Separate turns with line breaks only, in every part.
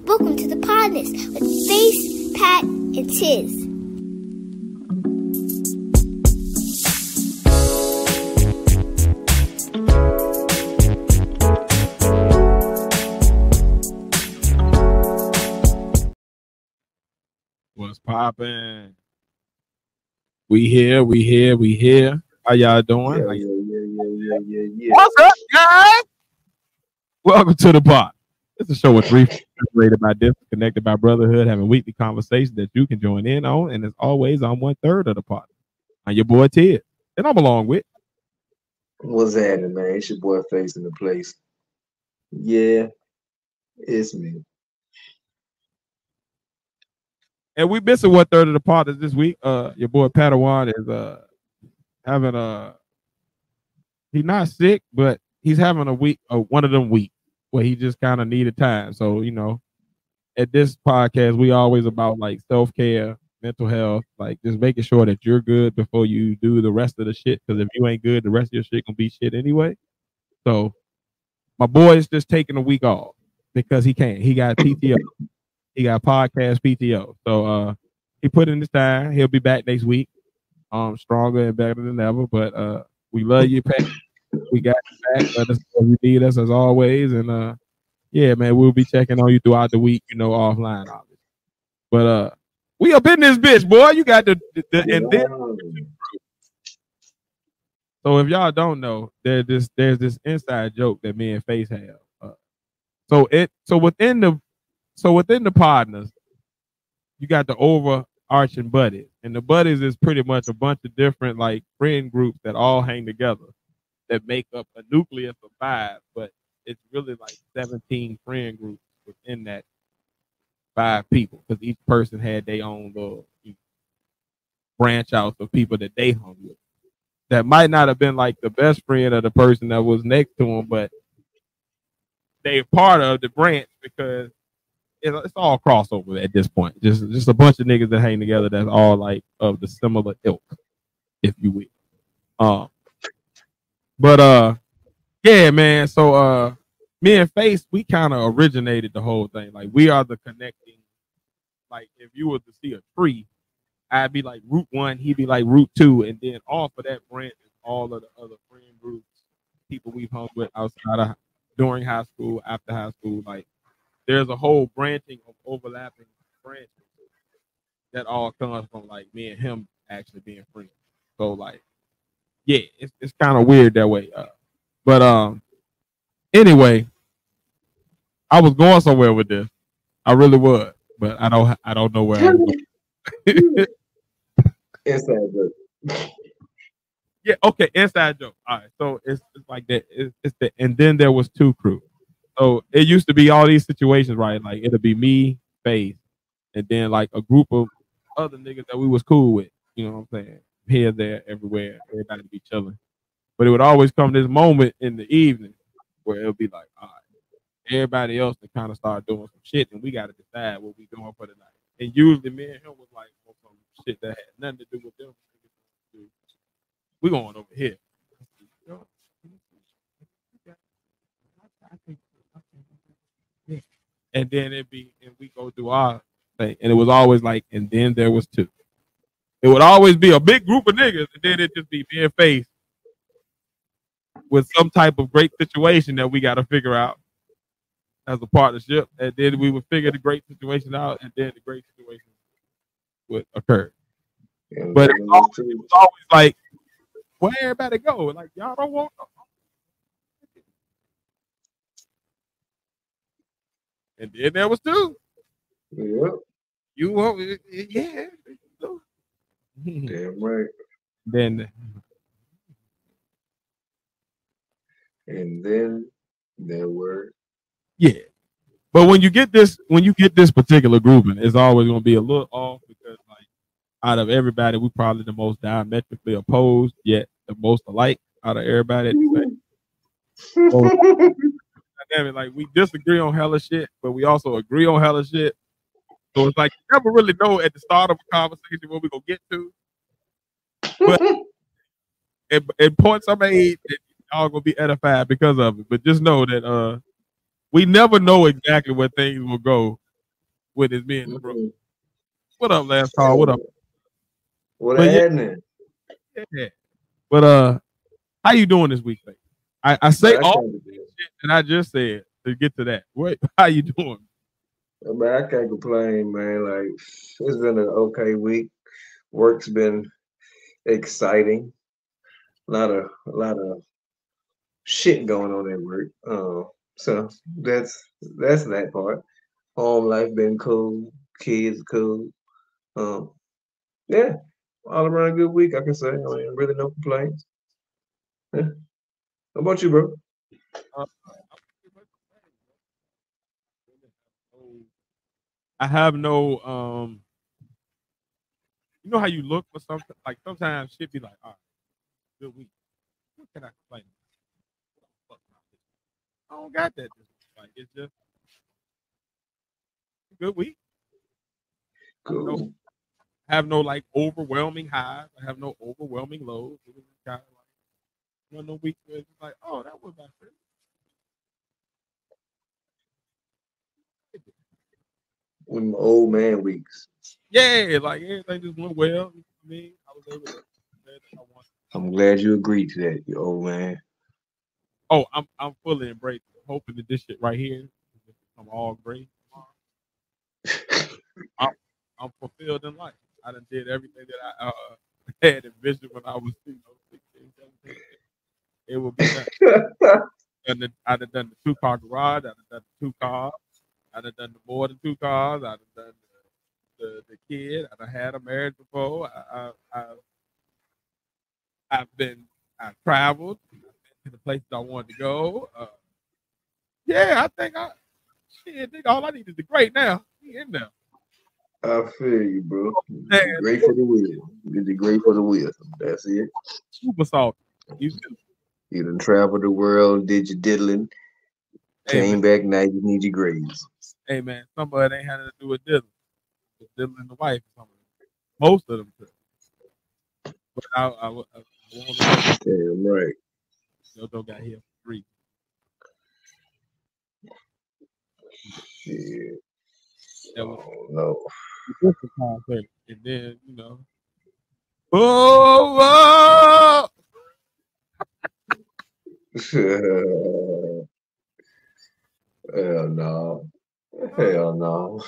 Welcome to the Podness with Face, Pat, and Tiz.
What's poppin'? We here. How y'all doing?
Yeah.
What's up, guys? Welcome to the pod. It's a show with three separated by distance, connected by brotherhood, having weekly conversations that you can join in on. And as always, I'm 1/3 of the pod. I'm your boy Ted, and I'm along with.
What's happening, man? It's your boy Face in the place. Yeah, it's me.
And we missing 1/3 of the pod this week. Your boy Padawan is having he's not sick, but he's having a week, one of them weeks where he just kind of needed time. So, you know, at this podcast, we always about like self-care, mental health, like just making sure that you're good before you do the rest of the shit. Because if you ain't good, the rest of your shit gonna be shit anyway. So my boy is just taking a week off because he can't. He got PTO. He got podcast PTO. So he put in his time. He'll be back next week. Stronger and better than ever. But we love you, Pat. We got you back. Let us know if you need us as always. And yeah, man, we'll be checking on you throughout the week, you know, offline, obviously. But we up in this bitch, boy. You got the and then so if y'all don't know, there's this inside joke that me and Face have. So within the partners, you got the overarching buddies, and the buddies is pretty much a bunch of different like friend groups that all hang together that make up a nucleus of 5, but it's really like 17 friend groups within that 5 people because each person had their own little branch outs of people that they hung with. That might not have been like the best friend of the person that was next to them, but they're part of the branch because it's all crossover at this point. Just a bunch of niggas that hang together that's all like of the similar ilk, if you will. But yeah, man. So me and Face, we kind of originated the whole thing. Like we are the connecting. Like if you were to see a tree, I'd be like root 1, he'd be like root 2, and then off of that branch is all of the other friend groups, people we've hung with outside of during high school, after high school. Like there's a whole branching of overlapping branches that all comes from like me and him actually being friends. So like, yeah, it's kind of weird that way. But anyway, I was going somewhere with this. I really was, but I don't know where I was going.
Inside joke.
Yeah, okay, inside joke. All right, so it's like that. It's the and then there was 2 crews. So it used to be all these situations, right? Like it'll be me, Face, and then like a group of other niggas that we was cool with. You know what I'm saying? Here, there, everywhere, everybody be chilling. But it would always come this moment in the evening where it'll be like, all right, everybody else to kind of start doing some shit, and we got to decide what we doing for the night. And usually me and him was like on some shit that had nothing to do with them. We going over here. And then and we go through our thing. And it was always like, and then there was 2. It would always be a big group of niggas, and then it'd just be me and Face with some type of great situation that we got to figure out as a partnership. And then we would figure the great situation out, and then the great situation would occur. But it was always like, where everybody go? Like, y'all don't want no. And then there was 2.
Yep.
You want, yeah.
Damn right.
Then
And then there were.
Yeah. But when you get this particular grouping, it's always gonna be a little off because like out of everybody, we probably the most diametrically opposed, yet the most alike out of everybody. So, like we disagree on hella shit, but we also agree on hella shit. So it's like you never really know at the start of a conversation what we're gonna get to. But at points I made, y'all gonna be edified because of it. But just know that we never know exactly where things will go with his being the bro.
Mm-hmm.
What up, last call? What up?
What
But yeah,
happening?
yeah. But how you doing this week, Faith? I say
Man, I
all
can't,
the shit that I just said to get to that. What? How you doing?
man, I can't complain, man. Like it's been an okay week. Work's been exciting. A lot of shit going on at work. So that's that part. Home life been cool. Kids cool. Um, yeah, all around good week. I can say. I mean, really no complaints. Yeah. How about you, bro?
Uh, I have no you know how you look for something like sometimes shit be like, all right, good week. What can I complain about? I don't got that this week. Like it's just a good week. I have no
Cool.
have no like overwhelming highs. I have no overwhelming lows. It was kind of like one of the weeks where it's like, oh, that was my friend.
With my old man weeks.
Yeah, like everything just went well. For me, I was able to do that I wanted.
I'm glad you agreed to that, you old man.
Oh, I'm fully embracing, hoping that this shit right here will become all great tomorrow. I'm, I'm fulfilled in life. I done did everything that I had envisioned when I was 16, 17. It will be done. I'd have done the 2-car garage. I'd have done the 2 cars. I'd have done the more than 2 cars. I'd have done the kid. I'd have had a marriage before. I've traveled. I've been to the places I wanted to go. Yeah, nigga, all I need is the great now. We in there.
I feel you, bro.
Man,
Great for the wheel. You did great for the wheel. That's it.
super salty. You too.
You done traveled the world, did your diddling,
Hey man,
came back, now you need your grades.
hey man, some of it ain't had to do with diddling. With diddling the wife or something. Most of them could. But I won't let
Damn right.
JoJo got here for free.
Yeah.
That was
Oh no.
a different concept. And then, oh,
Hell no. Hell no.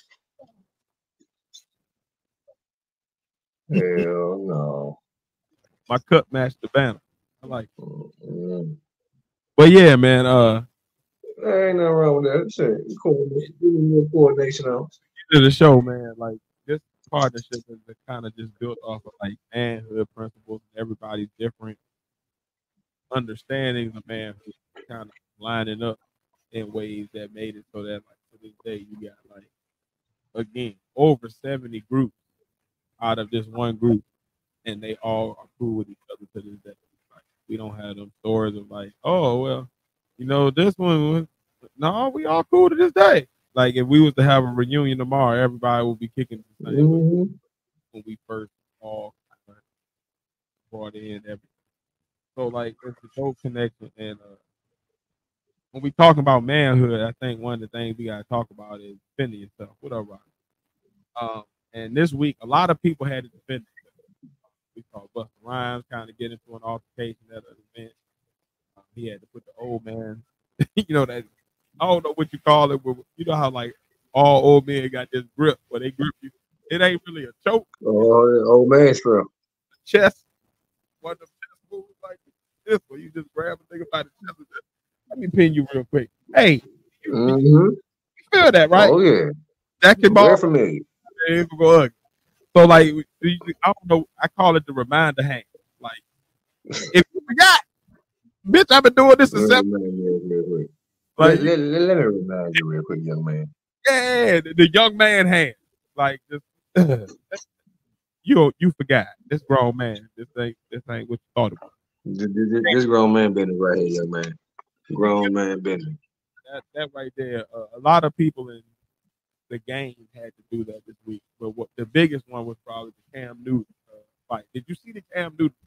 Hell no.
my cut matched the banner. I like it.
Mm-mm.
But yeah, man,
There ain't nothing wrong with that. Shit, coordination. Give me more coordination out.
to the show, man, like this partnership is kind of just built off of like manhood principles and everybody's different understandings of manhood kind of lining up in ways that made it so that like to this day you got like again over 70 groups out of this one group and they all are cool with each other to this day. Like we don't have them stories of like, oh well, this one was no, we all cool to this day. Like if we was to have a reunion tomorrow, everybody would be kicking the same way
Mm-hmm.
when we first all kind of brought in everything. So like it's a dope connection and when we talk about manhood, I think one of the things we gotta talk about is defending yourself. What up, Rock? And this week, a lot of people had to defend themselves. We saw Busta Rhymes kind of get into an altercation at an event. He had to put the old man, that I don't know what you call it, but you know how like all old men got this grip where they grip you. It ain't really a choke.
Oh, old man stuff.
Chest, one of them chest moves like this, where you just grab a thing by the chest. And just, let me pin you real quick. Hey, you
Mm-hmm.
feel that, right?
Oh yeah.
That can
Very
ball.
familiar.
It can go ugly. So like, I don't know. I call it the reminder hand. Like, if you forgot, bitch, I've been doing this since
Let
7.
me remind you real quick.
Like,
Let me remind you real quick, young man.
yeah, the young man hand. Like, just you forgot. This grown man. This ain't what you thought it was.
This grown man business right here, young man. Grown man business.
That right there. A lot of people in the game had to do that this week. But what the biggest one was probably the Cam Newton fight. Did you see the Cam Newton?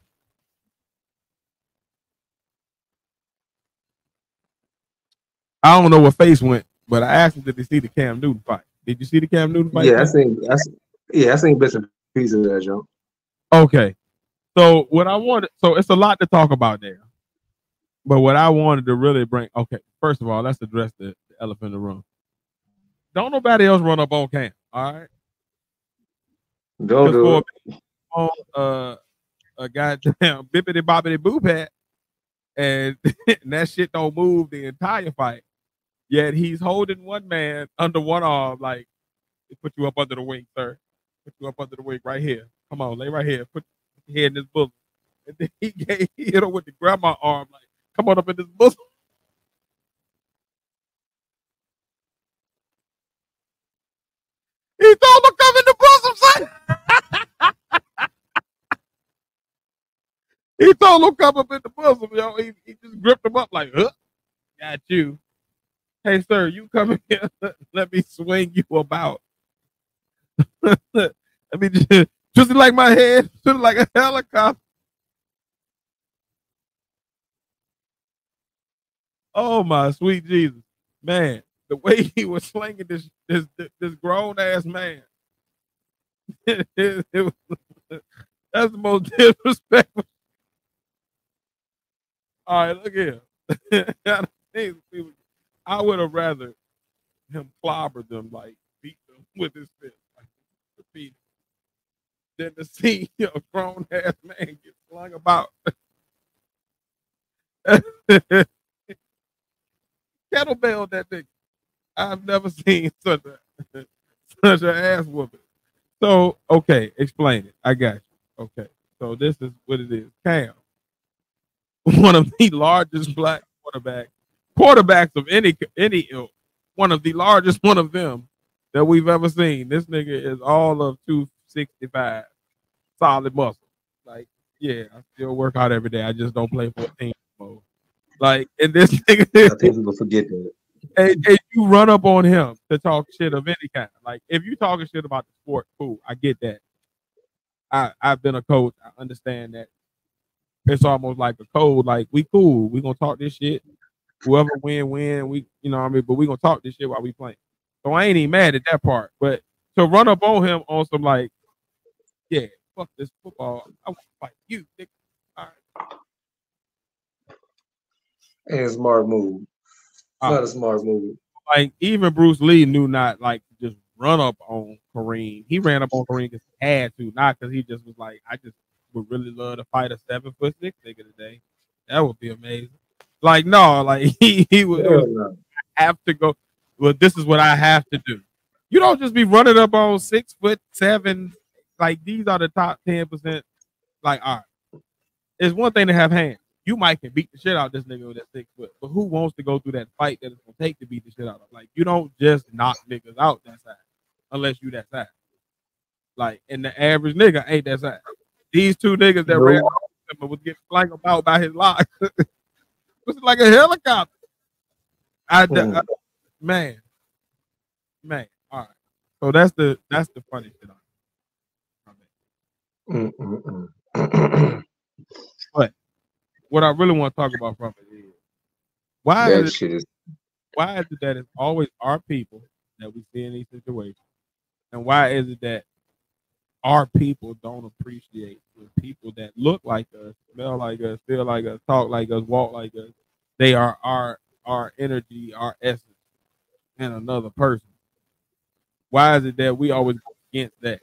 I don't know where face went, but I asked him did he see the Cam Newton fight. Did you see the Cam Newton fight?
Yeah, I seen bits and pieces of that joke.
Okay. So what I wanted, so it's a lot to talk about there. But what I wanted to really bring, okay, first of all, let's address the elephant in the room. Don't nobody else run up on Cam, all right?
Don't do it.
On a goddamn bippity boppity boo pat, and that shit don't move the entire fight. Yet he's holding one man under one arm, like, put you up under the wing, sir. Put you up under the wing right here. Come on, lay right here. Put your head in this bosom. And then he hit him with the grandma arm, like, come on up in this bosom. He told him come in the bosom, son. He told him come up in the bosom, yo. He just gripped him up like, huh? Got you. Hey, sir, you come in here. Let me swing you about. Let me just like my head, just like a helicopter. Oh my sweet Jesus, man! The way he was slinging this grown ass man, that's the most disrespectful. All right, look here. I would have rather him clobber them, like beat them with his fist, like beat than to see a grown ass man get flung about. Kettlebell that thing. I've never seen such an ass whooping. So, okay, explain it. I got you. Okay, so this is what it is. Cam, one of the largest black quarterbacks of any ilk, one of the largest one of them that we've ever seen. This nigga is all of 265, solid muscle. Like, yeah, I still work out every day. I just don't play for a team anymore. Like, and this nigga,
I think people forget that.
And you run up on him to talk shit of any kind. Like, if you talking shit about the sport, cool, I get that. I've been a coach. I understand that. It's almost like a code. Like, we cool. We gonna talk this shit. Whoever win. We, you know what I mean? But we gonna talk this shit while we playing. So I ain't even mad at that part. But to run up on him on some like, yeah, fuck this football. I want to fight you, nigga. All right.
And a smart move. Not a smart move.
Like, even Bruce Lee knew not like to just run up on Kareem. He ran up on Kareem because he had to, not because he just was like, I just would really love to fight a 7'6" nigga today. That would be amazing. Like, no, like he would have to go. Well, this is what I have to do. You don't just be running up on 6'7". Like, these are the top 10%. Like, all right, it's one thing to have hands. You might can beat the shit out of this nigga with that 6 foot, but who wants to go through that fight that it's gonna take to beat the shit out of? Like, you don't just knock niggas out that size unless you that size. Like, and the average nigga ain't that size. These two niggas that ran him was getting flung about by his lock. It was like a helicopter. Man. All right. So that's the funny shit. But what I really want to talk about from it is why is it that it's always our people that we see in these situations, and why is it that our people don't appreciate the people that look like us, smell like us, feel like us, talk like us, walk like us? They are our energy, our essence, and another person. Why is it that we always go against that?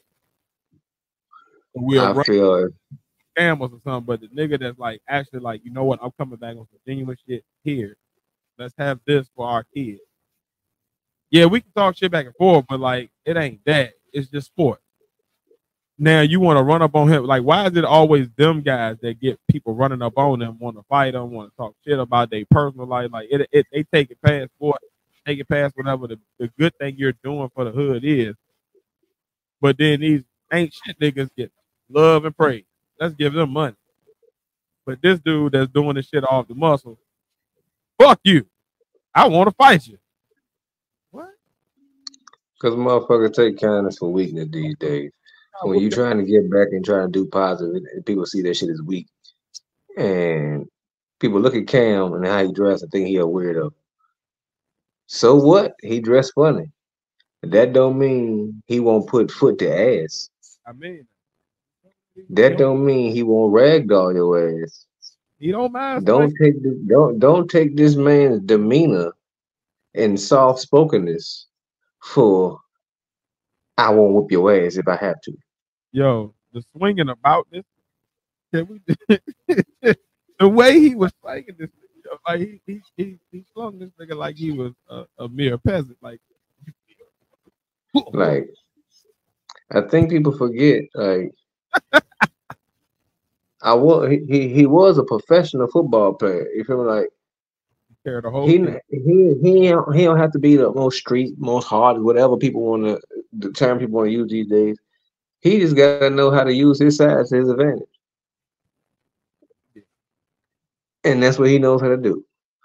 I feel
scammers or something, but the nigga that's like actually like, you know what, I'm coming back on some genuine shit here. Let's have this for our kids. Yeah, we can talk shit back and forth, but like, it ain't that. It's just sport. Now you want to run up on him. Like, why is it always them guys that get people running up on them, want to fight them, want to talk shit about their personal life? Like, they take it past sport, take it past whatever the good thing you're doing for the hood is. But then these ain't shit niggas get love and praise. Let's give them money. But this dude that's doing this shit off the muscle, fuck you. I want to fight you. What?
Because motherfuckers take kindness for weakness these days. So when you're trying to get back and trying to do positive, people see that shit as weak. And people look at Cam and how he dressed and think he a weirdo. So what? He dressed funny. That don't mean he won't put foot to ass.
I mean, he
That
don't,
don't mean he won't ragdoll your ass.
he don't mind
Don't
somebody.
take this, don't take this man's demeanor and soft spokenness for I won't whip your ass if I have to.
Yo, the swinging about this. Can we? The way he was swinging this, like he slung this nigga like he was a mere peasant. Like,
Like I think people forget. Like he was a professional football player. You feel me? Like
carry the whole
he
team.
he don't have to be the most street, most hard, whatever people want to the term people want to use these days. He just got to know how to use his size to his advantage, and that's what he knows how to do.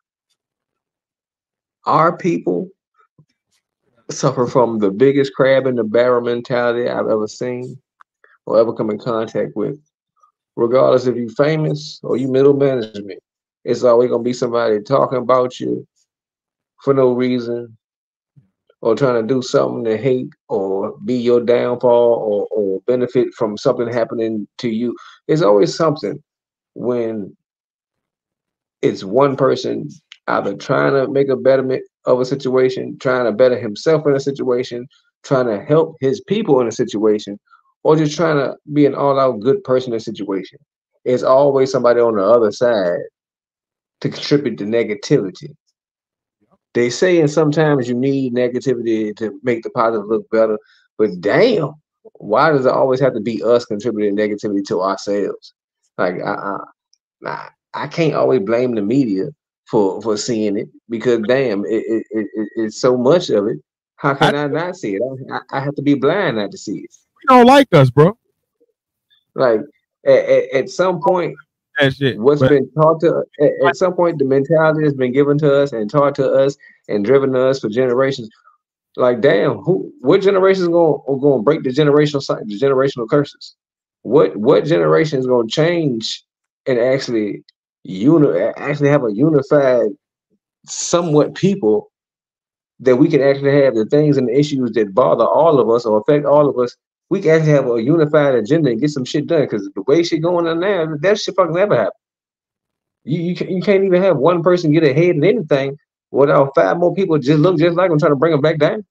Our people suffer from the biggest crab in the barrel mentality I've ever seen or ever come in contact with. Regardless if you famous or you middle management, it's always gonna be somebody talking about you for no reason or trying to do something to hate or be your downfall or benefit from something happening to you. It's always something when it's one person either trying to make a betterment of a situation, trying to better himself in a situation, trying to help his people in a situation, or just trying to be an all-out good person in a situation. It's always somebody on the other side to contribute to negativity. They say, and sometimes you need negativity to make the positive look better, but damn, why does it always have to be us contributing negativity to ourselves? Like I can't always blame the media for seeing it because damn, it's so much of it. How
I
can I not see it? I have to be blind not to see it.
We don't like us, bro.
Like at some point,
That shit.
what's
But
been taught to at some point, the mentality has been given to us and taught to us and driven to us for generations. Like damn, what generation is going to break the the generational curses? What generation is going to change and actually have a unified somewhat people that we can actually have the things and the issues that bother all of us or affect all of us. We can actually have a unified agenda and get some shit done. Because the way shit going on now, that shit fucking never happen. You can't even have one person get ahead in anything without five more people just look just like them trying to bring them back down.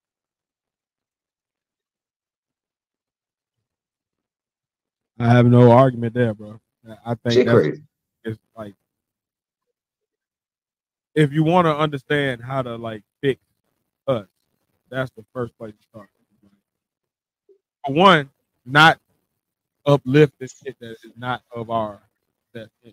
I have no argument there, bro. I think
Shit
that's
crazy.
it's like if you want to understand how to like fix us, that's the first place to start. For one, not uplift the shit that is not of our best interest.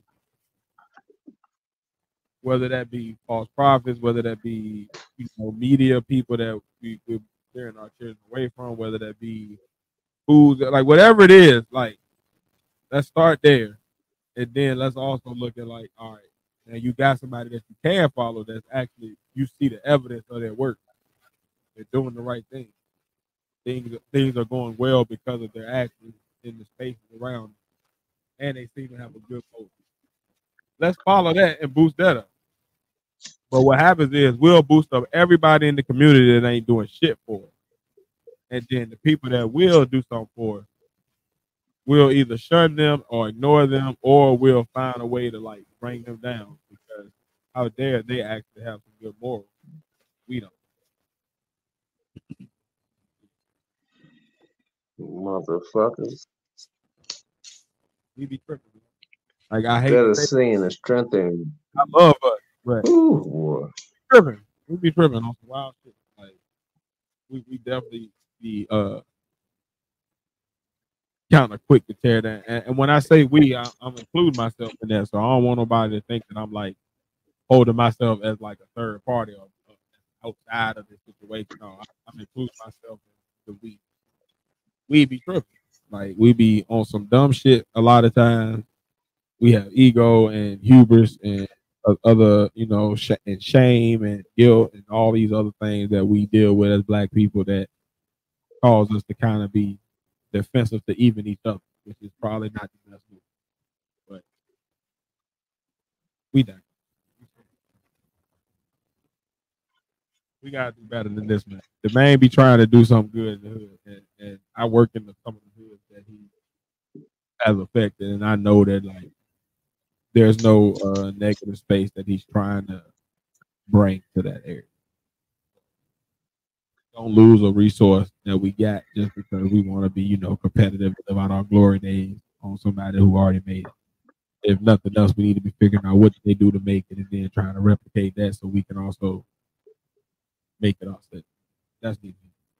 Whether that be false prophets, whether that be media people that we're steering our children away from, whether that be foods, like whatever it is, like let's start there, and then let's also look at like, all right, now you got somebody that you can follow that's actually you see the evidence of their work, they're doing the right thing, things are going well because of their actions in the spaces around them, and they seem to have a good motive. Let's follow that and boost that up. But what happens is we'll boost up everybody in the community that ain't doing shit for us. And then the people that will do something for us, we'll either shun them or ignore them, or we'll find a way to like bring them down because how dare they actually have some good morals. We don't.
Motherfuckers.
We be tripping. Like I hate
Instead
to
of
say it,
seeing the strength in
I love us, but
ooh boy.
tripping. We be tripping on some wild shit. Like we definitely be kind of quick to tear down. And when I say we, I'm including myself in that. So I don't want nobody to think that I'm like holding myself as like a third party or outside of this situation. No, I'm including myself in the we. We be tripping. Like we be on some dumb shit a lot of times. We have ego and hubris and other, and shame and guilt and all these other things that we deal with as black people that cause us to kind of be defensive to even each other, which is probably not the best move. But we done. We gotta do better than this, man. The man be trying to do something good in the hood, and I work in some of the hoods that he has affected, and I know that like there's no negative space that he's trying to bring to that area. Don't lose a resource that we got just because we want to be, competitive about our glory days on somebody who already made it. If nothing else, we need to be figuring out what they do to make it, and then trying to replicate that so we can also make it ourselves. That's the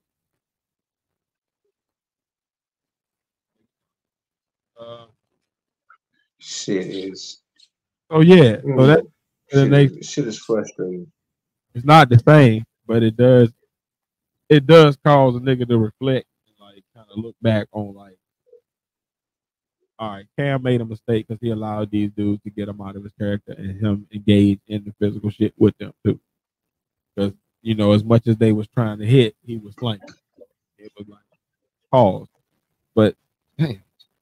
Shit is.
Oh yeah, so that
shit is frustrating.
It's not the same, but it does cause a nigga to reflect and like kind of look back on like, all right, Cam made a mistake because he allowed these dudes to get him out of his character and him engage in the physical shit with them too. Because as much as they was trying to hit, he was flanking. It was like pause, but damn,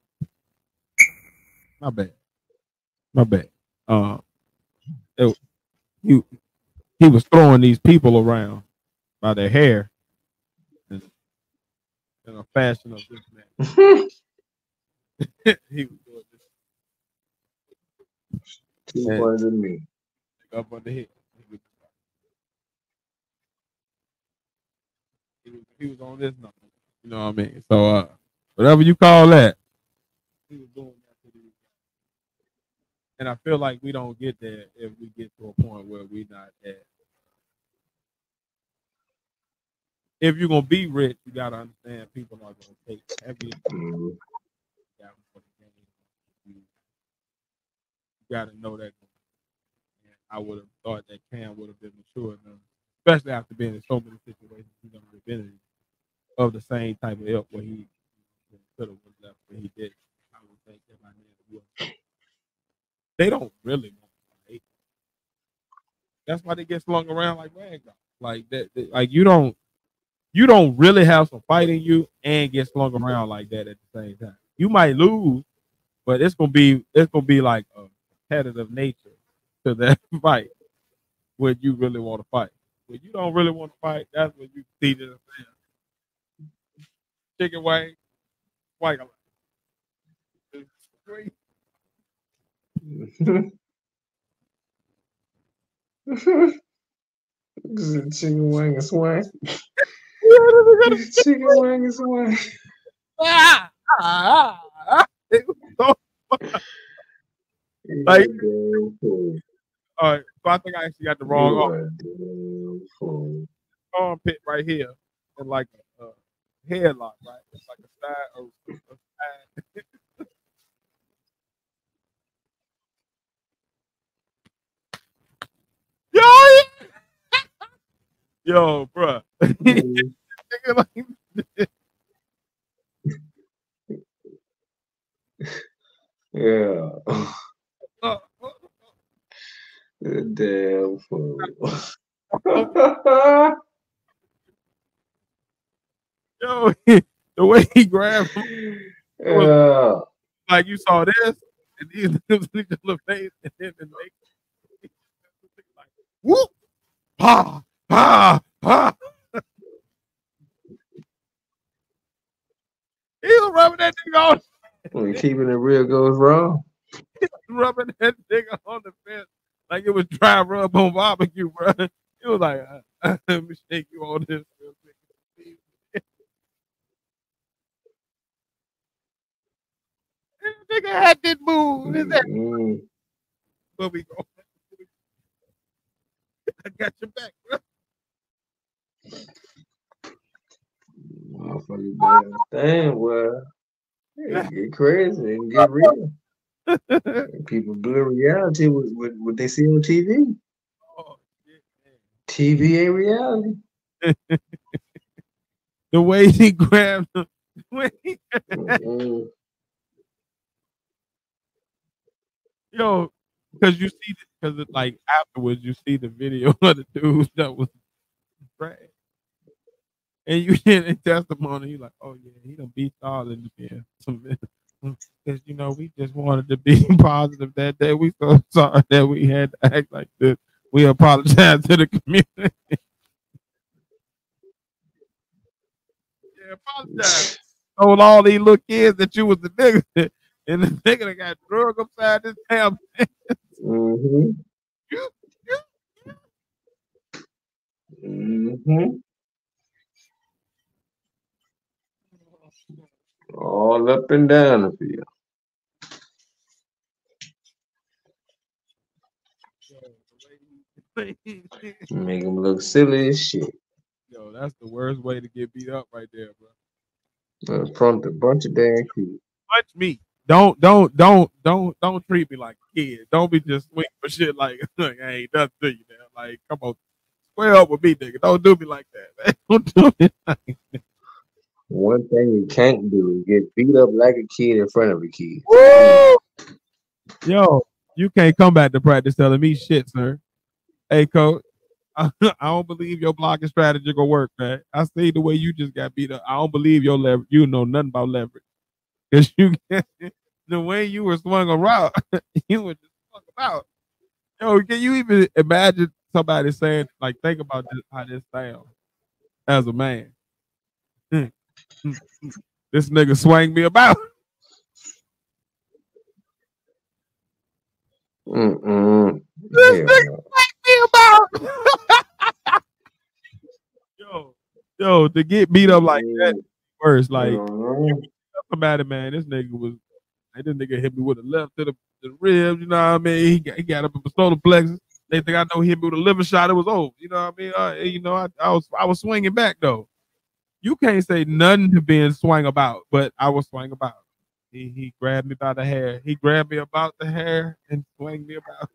my bad. He was throwing these people around by their hair in a fashion of this man. He was doing this.
Too funny to me.
Up on the head. He was on this number. You know what I mean? So whatever you call that, he was doing that to these guys. And I feel like we don't get there if we get to a point where we're not at. If you're gonna be rich, you gotta understand people are gonna take heavy. You gotta know that. And I would have thought that Cam would have been mature enough, especially after being in so many situations he's been in of the same type of ilk where he could have left, but he did. I would think that by now they don't really want to fight. That's why they get slung around like ragdoll. Like that, like you don't really have some fight in you and get slung around like that at the same time. You might lose, but it's gonna be like a competitive nature to that fight when you really want to fight. When you don't really want to fight, that's when you see this chicken wing, white.
Chicken wing and swine. Chicken wing and swine.
Like, all right, so I think I actually got the wrong armpit right here, and like a headlock, right? It's like a side. Yo, bro.
Yeah. Damn fool.
Yo, the way he grabbed him, like you saw this, and these little face, and then the next, like, whoop, ha, ha, ha. He was rubbing that nigga on.
When keeping it real goes wrong.
He was rubbing that nigga on the fence like it was dry rub on barbecue, bro. It was like, let me shake you on this real quick. This nigga had this move. Where we go? I got your back, bro.
Motherfucker, damn, well, it get crazy and get real. People blur reality with what they see on TV.
Oh, shit, man.
TV ain't reality.
The way he grabbed him. Yo, because you see, because like afterwards you see the video of the dude that was trash, and you hear the testimony. You like, oh yeah, he done beat all in the bed. Because we just wanted to be positive that day. We so sorry that we had to act like this. We apologize to the community. Yeah, apologize. Told all these little kids that you was the nigga, and the nigga that got drug upside this damn.
Mm-hmm.
You, you,
Mm-hmm. All up and down the field. Make him look silly as shit.
Yo, that's the worst way to get beat up right there, bro.
In front of a bunch of damn kids.
Punch me. Don't treat me like a kid. Don't be just swinging for shit like, like I ain't nothing to you, man. Like, come on, square up with me, nigga. Don't do me like that, man. Don't do me like that.
One thing you can't do is get beat up like a kid in front of a kid.
Woo! Yo, you can't come back to practice telling me shit, sir. Hey, coach, I don't believe your blocking strategy gonna work, man. I see the way you just got beat up. I don't believe your leverage. You know nothing about leverage. Cause you the way you were swung around, you were just swung about. Yo, can you even imagine somebody saying like, think about this, how this sounds as a man? This nigga swang me about.
Mm-mm.
This
Hell
nigga
no.
swang me about. yo, to get beat up like that, worse. Like
Mm-mm.
somebody, man, this nigga was. This nigga hit me with a left to the ribs. You know what I mean? He got up in the solar plexus. They think I know he hit me with a liver shot. It was over. You know what I mean? You know, I was swinging back though. You can't say nothing to being swung about, but I was swung about. He grabbed me by the hair. He grabbed me about the hair and swung me about.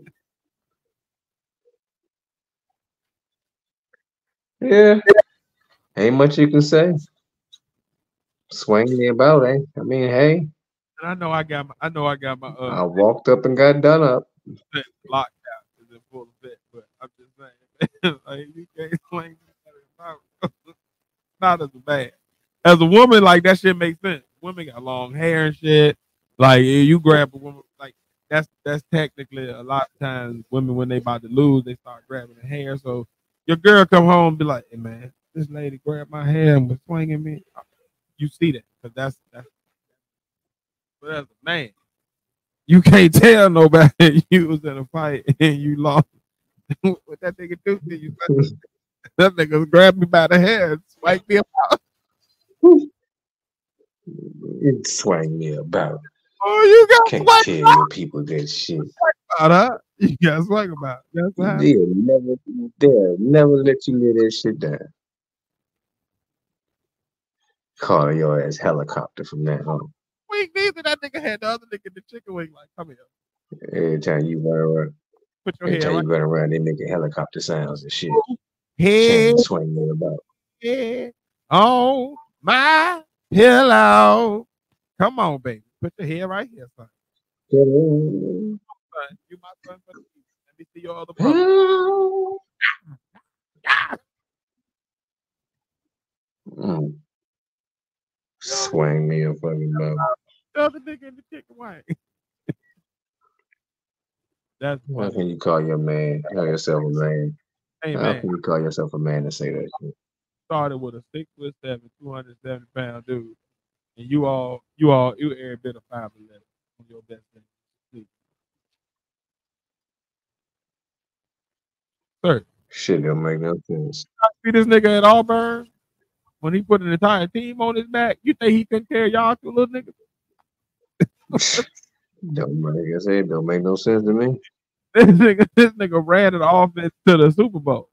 Yeah. Ain't much you can say. Swing me about, eh? I mean, hey,
And I know I got my
I walked up and got done up.
locked out is in full effect, but I'm just saying, like you can't swing me about. Not as bad. As a woman, like that shit makes sense. Women got long hair and shit. Like you grab a woman, like that's technically a lot of times women when they about to lose, they start grabbing the hair. So your girl come home and be like, "Hey man, this lady grabbed my hair and was swinging me." You see that because that's but as a man, you can't tell nobody you was in a fight and you lost. What that nigga do to you? That nigga grabbed me by the hair and swiped me up.
It swang me about.
Oh, you got
Can't
swiped
tell your people that shit.
about, huh? You got swag about. That's what happened.
They'll never let you live that shit down. Call your ass helicopter from that on.
Wing neither. That nigga had the other nigga the chicken wing like, come here.
Every time you run around,
Put your
every
head
time
right
you run around, they making helicopter sounds and shit.
head,
Can't swing me about.
head on my pillow. Come on, baby. Put your head right here, son. Son, you my son for the future. Let me see your other brother. Ah!
Mm. Swing me a fucking about.
The other nigga in the chicken wing. That's
How
funny.
can you call your man? Call yourself a man?
Hey
How
man,
can you call yourself a man and say that shit?
started with a 6'7", 270-pound dude, and you every bit of 5'11" on your best day. Sir,
Shit don't make no sense.
see this nigga at Auburn when he put an entire team on his back. You think he couldn't carry y'all two little niggas?
Like I said, don't make no sense to me.
This nigga ran an offense to the Super Bowl.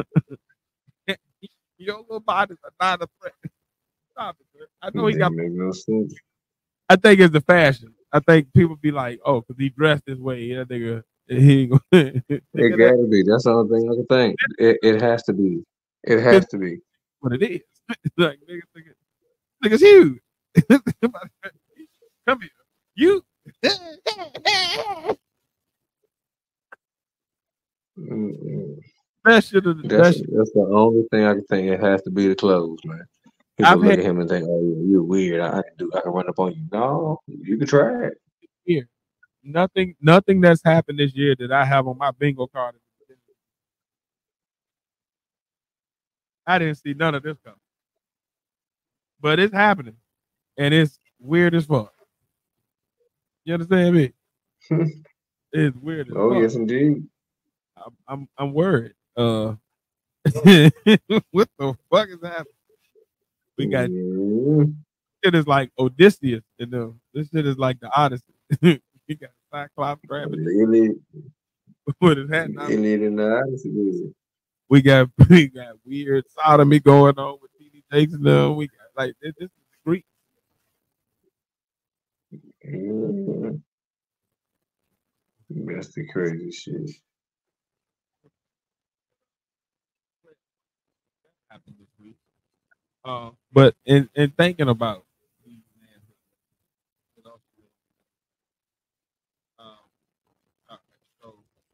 Your little bodies are not a threat. Stop it, sir. I know he got.
Didn't make no sense.
I think it's the fashion. I think people be like, "Oh, because he dressed this way, that nigga, he ain't gonna."
It
Nigga, that's
gotta be. That's the only thing I can think. It has to be. It has to be.
what it is. Like nigga's huge. Come here, you.
Mm-mm.
That shit is
That's
that shit.
that's the only thing I can think. It has to be the clothes, man. People
I've
look
had
at him and think, "Oh, you're weird. I can run up on you." No, you can try it.
here. Nothing that's happened this year that I have on my bingo card. I didn't see none of this coming. but it's happening, and it's weird as fuck. You understand me? It's weird as
Oh
fuck.
yes, indeed.
I'm worried. What the fuck is happening? We got
Mm,
shit is like Odysseus in them. This shit is like the Odyssey. We got Cyclops grabbing it
really,
with his hat down.
really did not see
We got weird sodomy going on with TD Jakes and them. We got like this is Greek.
it. That's the crazy shit.
Happened this week. But in thinking about these manhoods, you know, um, all right, so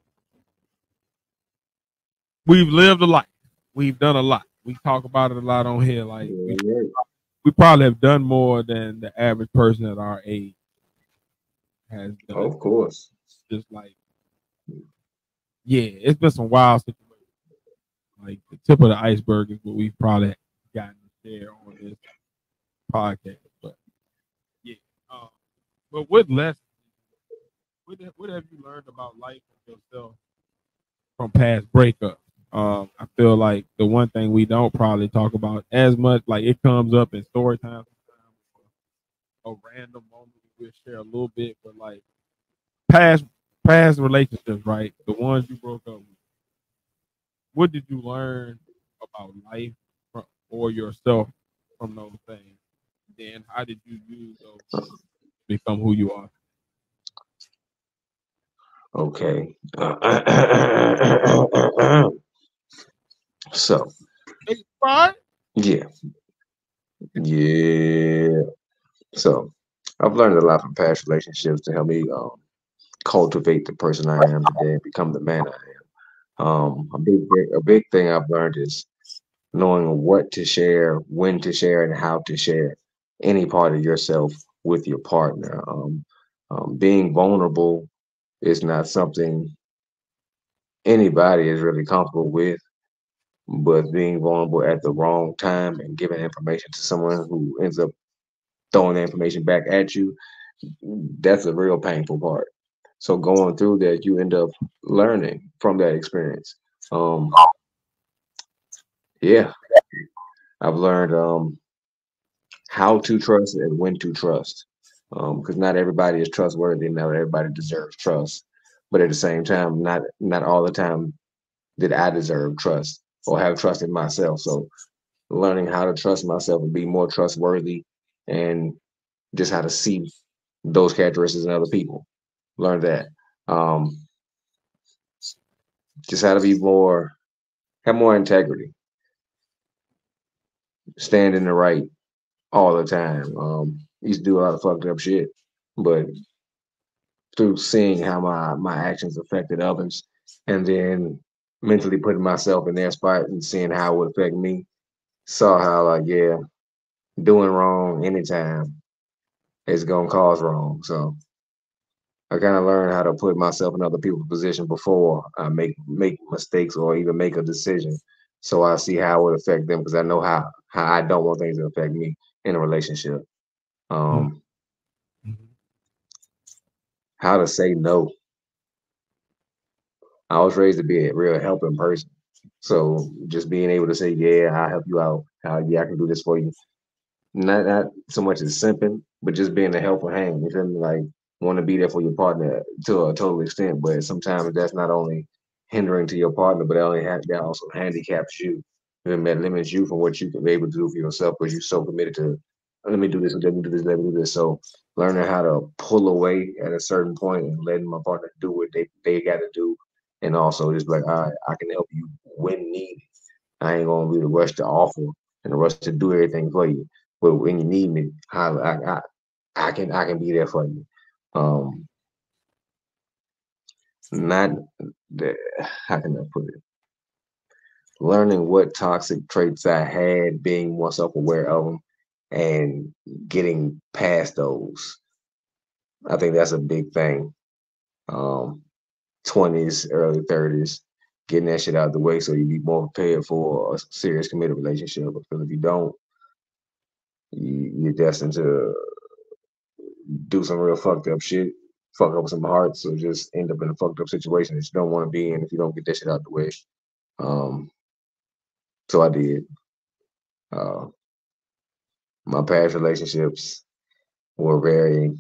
we've lived a life. We've done a lot. We talk about it a lot on here. Like
Yeah,
we probably have done more than the average person at our age has done.
of course.
Just like, yeah, it's been some wild situations. Like the tip of the iceberg is what we've probably gotten to share on this podcast. But yeah, um, but what have you learned about life and yourself from past breakups? I feel like the one thing we don't probably talk about as much, like it comes up in story time sometimes, a random moment we'll share a little bit, but like past past relationships, right? The ones you broke up with. What did you learn about life or yourself from those things? Then how did you use those things to become who you are?
Okay. So
Hey, right?
yeah, yeah. So I've learned a lot from past relationships to help me cultivate the person I am today and become the man I am. A big thing I've learned is knowing what to share, when to share, and how to share any part of yourself with your partner. Being vulnerable is not something anybody is really comfortable with, but being vulnerable at the wrong time and giving information to someone who ends up throwing the information back at you, that's a real painful part. So going through that, you end up learning from that experience. Um, yeah, I've learned how to trust and when to trust, because not everybody is trustworthy, not everybody deserves trust. But at the same time, not all the time did I deserve trust or have trust in myself. So learning how to trust myself and be more trustworthy, and just how to see those characteristics in other people. Learn that. Um, just how to be more, have more integrity, stand in the right all the time. Used to do a lot of fucked up shit, but through seeing how my actions affected others, and then mentally putting myself in their spot and seeing how it would affect me, saw how like yeah, doing wrong anytime is gonna cause wrong. So I kind of learned how to put myself in other people's position before I make mistakes or even make a decision. So I see how it would affect them because I know how I don't want things to affect me in a relationship.
Mhm.
Um, how to say no. I was raised to be a real helping person. So just being able to say, yeah, I'll help you out. Yeah, I can do this for you. Not so much as simping, but just being a helpful hand. You feel me? Like want to be there for your partner to a total extent, but sometimes that's not only hindering to your partner, but that also handicaps you. You know, that limits you from what you can be able to do for yourself because you're so committed to let me do this, let me do this, let me do this. So learning how to pull away at a certain point and letting my partner do what they got to do, and also just like I can help you when needed. I ain't gonna be the rush to offer and the rush to do everything for you. But when you need me, I can be there for you. Um, not the how can I put it? Learning what toxic traits I had, being more self-aware of them, and getting past those. I think that's a big thing. Um, 20s, early 30s, getting that shit out of the way so you be more prepared for a serious committed relationship. Because if you don't, you're destined to do some real fucked up shit, fuck up some hearts, or just end up in a fucked up situation that you don't want to be in if you don't get that shit out the way. Um, so I did. Uh, my past relationships were very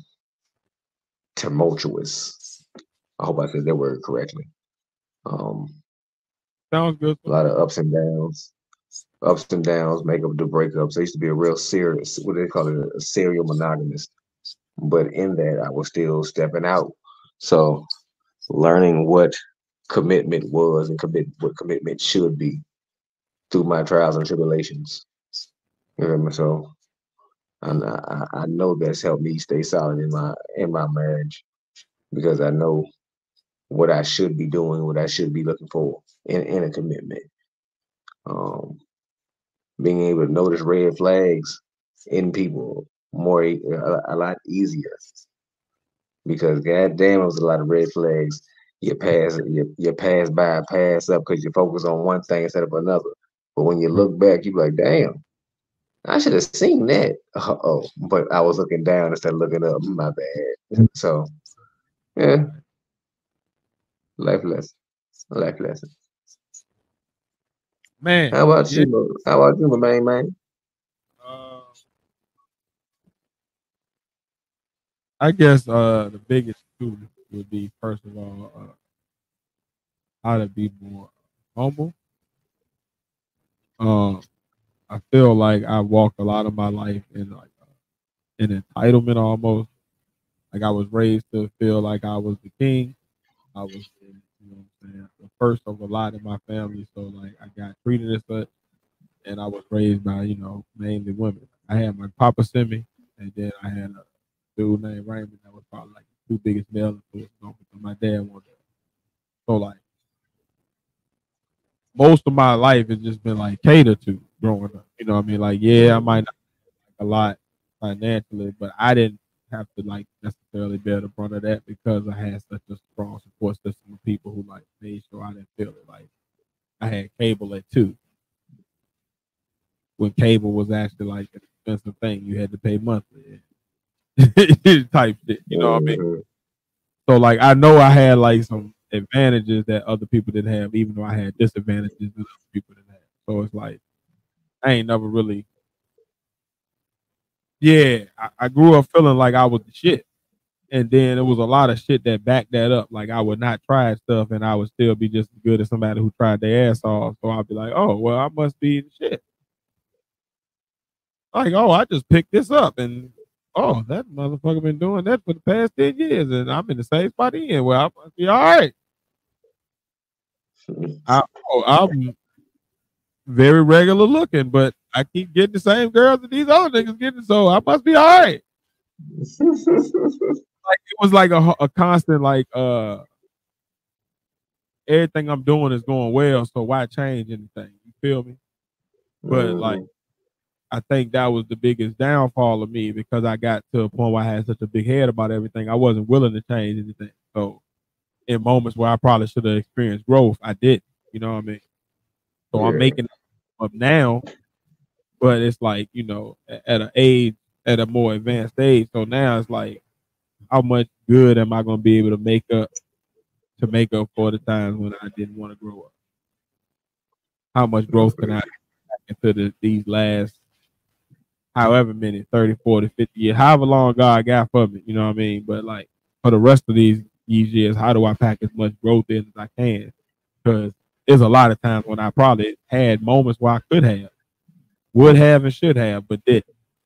tumultuous. I hope I said that word correctly. Um,
Sounds good
a
to
lot
me.
of ups and downs, make up, do breakups. I used to be a real serious, what they call it, a serial monogamist. But in that, I was still stepping out. So learning what commitment was and what commitment should be through my trials and tribulations. You know what I mean? So I know that's helped me stay solid in my marriage because I know what I should be doing, what I should be looking for in a commitment. Um, being able to notice red flags in people a lot easier because goddamn, it was a lot of red flags. You pass by, pass up because you focus on one thing instead of another. But when you look back, you be like, damn, I should have seen that. Oh, but I was looking down instead of looking up. My bad. So yeah, life lesson, life lesson.
Man,
How about
yeah.
you? How about you, my main man?
Uh, I guess the biggest two would be first of all how to be more humble. Um, I feel like I walked a lot of my life in like an entitlement almost. Like I was raised to feel like I was the king. I was, you know, what I'm saying, the first of a lot in my family. So like I got treated as such, and I was raised by mainly women. I had my papa send me, and then I had a dude named Raymond that was probably like the two biggest male influences on me. My dad wanted that. So like most of my life has just been like catered to growing up. You know what I mean? Like yeah, I might not like a lot financially, but I didn't have to like necessarily bear the brunt of that because I had such a strong support system of people who like made sure I didn't feel it. Like I had cable at 2 when cable was actually like an expensive thing. You had to pay monthly type shit. You know what I mean?
Mhm.
So like I know I had like some advantages that other people didn't have, even though I had disadvantages that other people didn't have. So it's like I ain't never really I grew up feeling like I was the shit. And then there was a lot of shit that backed that up. Like I would not try stuff and I would still be just as good as somebody who tried their ass off. So I'd be like, oh well I must be the shit. Like, oh, I just picked this up and oh, that motherfucker been doing that for the past 10 years and I'm in the same spot he in. Well, I must be all right. I'm very regular looking, but I keep getting the same girls that these other niggas getting, so I must be all right. Like it was like a constant like everything I'm doing is going well, so why change anything? You feel me? But like
Mhm.
I think that was the biggest downfall of me because I got to a point where I had such a big head about everything. I wasn't willing to change anything. So in moments where I probably should have experienced growth, I didn't. You know what I mean? So I'm
Yeah.
making it up now, but it's like, at a age, at a more advanced age. So now it's like, how much good am I gonna be able to make up for the times when I didn't want to grow up? How much growth can I into these last however many 30, 40, 50 years, however long God got for me, you know what I mean? But like for the rest of these years, how do I pack as much growth in as I can? Because there's a lot of times when I probably had moments where I could have, would have, and should have, but didn't.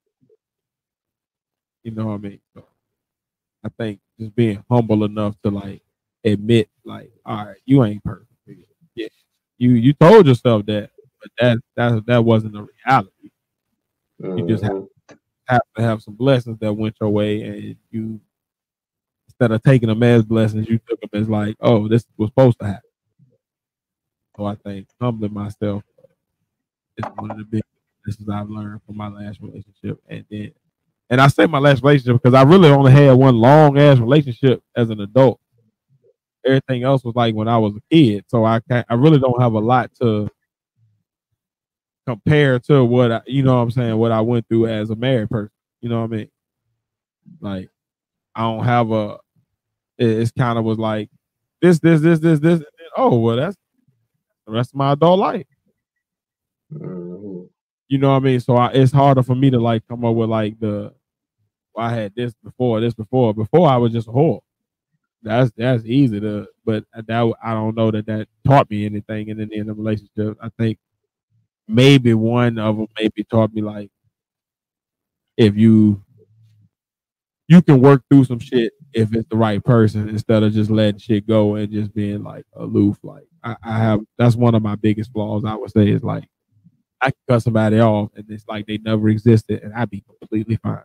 You know what I mean? So I think just being humble enough to like admit, like, all right, you ain't perfect. Yeah, you told yourself that, but that wasn't a reality. You just
Mhm.
have to have some blessings that went your way, and you instead of taking them as blessings, you took them as like, oh, this was supposed to happen. So I think humbling myself is one of the big lessons I've learned from my last relationship, and I say my last relationship because I really only had one long ass relationship as an adult. Everything else was like when I was a kid, so I really don't have a lot to compared to what I, you know what I'm saying, what I went through as a married person. You know what I mean? Like I don't have a. It's kind of was like this. And then, oh well, that's the rest of my adult life.
Mhm.
You know what I mean? So it's harder for me to like come up with like well, I had this before. Before I was just a whore. That's easy to, but that I don't know that taught me anything in the relationship. I think maybe one of them maybe taught me like if you can work through some shit if it's the right person instead of just letting shit go and just being like aloof. Like I have that's one of my biggest flaws. I would say is like I can cut somebody off and it's like they never existed and I'd be completely fine.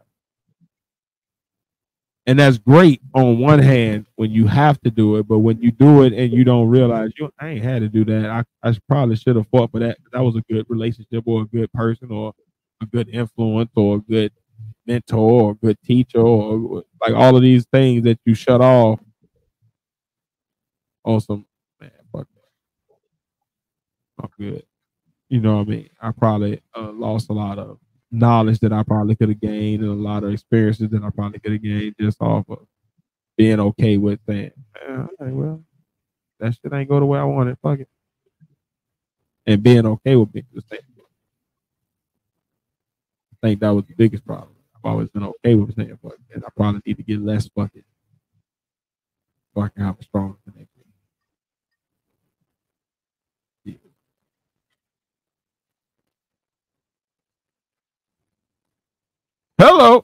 And that's great on one hand when you have to do it, but when you do it and you don't realize I ain't had to do that. I probably should have fought for that. That was a good relationship or a good person or a good influence or a good mentor or a good teacher or like all of these things that you shut off on some man, fuck that. I'm good. You know what I mean? I probably lost a lot of knowledge that I probably could have gained and a lot of experiences that I probably could have gained just off of being okay with saying, okay, well, that shit ain't go the way I wanted. Fuck it. And being okay with being the same. I think that was the biggest problem. I've always been okay with saying fuck it. And I probably need to get less fuck it so I can have a stronger connection. Yeah. Hello.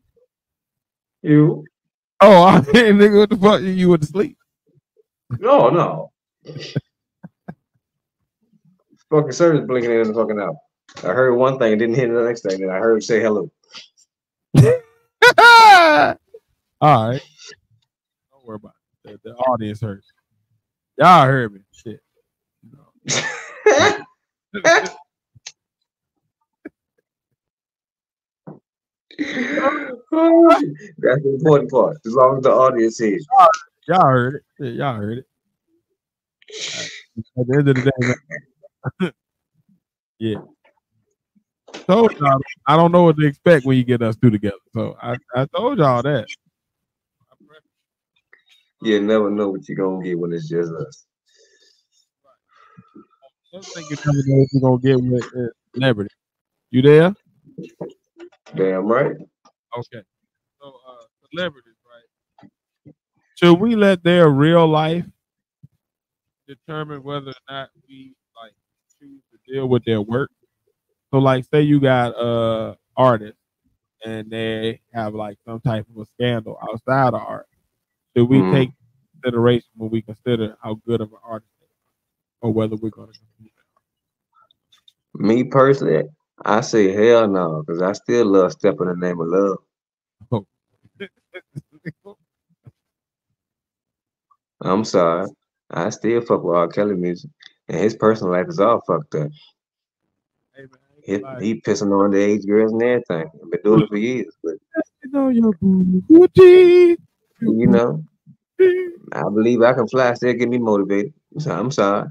You?
Oh, I didn't nigga, what the fuck? You went to sleep?
No. Fucking service blinking in and fucking out. I heard one thing and didn't hear the next thing. Then I heard say hello.
All right. Don't worry about it. The audience heard. Y'all heard me. Shit.
That's the important part. As long as the audience is.
Y'all heard it. Yeah, y'all heard it. Right. At the end of the day, man. Yeah. Told y'all, I don't know what to expect when you get us two together. So I told y'all that.
You never know what you're gonna get when it's just us.
I think you never know what you're gonna get with celebrity. You there?
Damn right.
Okay. So celebrities, right? Should we let their real life determine whether or not we like choose to deal with their work? So like say you got artists and they have like some type of a scandal outside of art. Should we take consideration when we consider how good of an artist they are or whether we're gonna compete?
Me personally, I say hell no, because I still love Step in the Name of Love.
Oh.
I'm sorry. I still fuck with R. Kelly music. And his personal life is all fucked up.
Hey, man,
He pissing on the age girls and everything. I've been doing it for years. But
your booty.
you know, I believe I can fly, still get me motivated. So I'm sorry.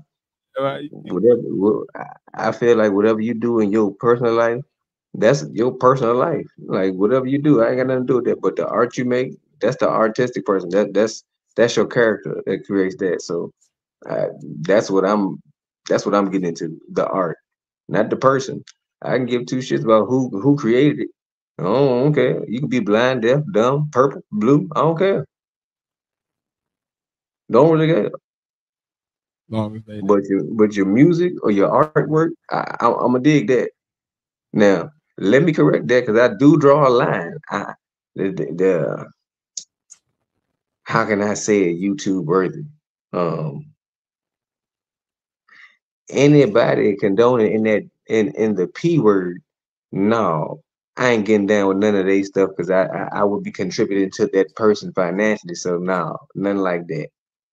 I feel like whatever you do in your personal life, that's your personal life. Like whatever you do, I ain't got nothing to do with that. But the art you make, that's the artistic person. That's your character that creates that. So uh, that's what I'm that's what I'm getting into. The art, not the person. I can give two shits about who created it. Oh, I don't care. You can be blind, deaf, dumb, purple, blue. I don't care. Don't really care.
Long as they
But your music or your artwork, I'm gonna dig that. Now, let me correct that because I do draw a line. The how can I say it YouTube worthy? Anybody condoning in that in the P word, no, I ain't getting down with none of their stuff because I would be contributing to that person financially. So no, nothing like that.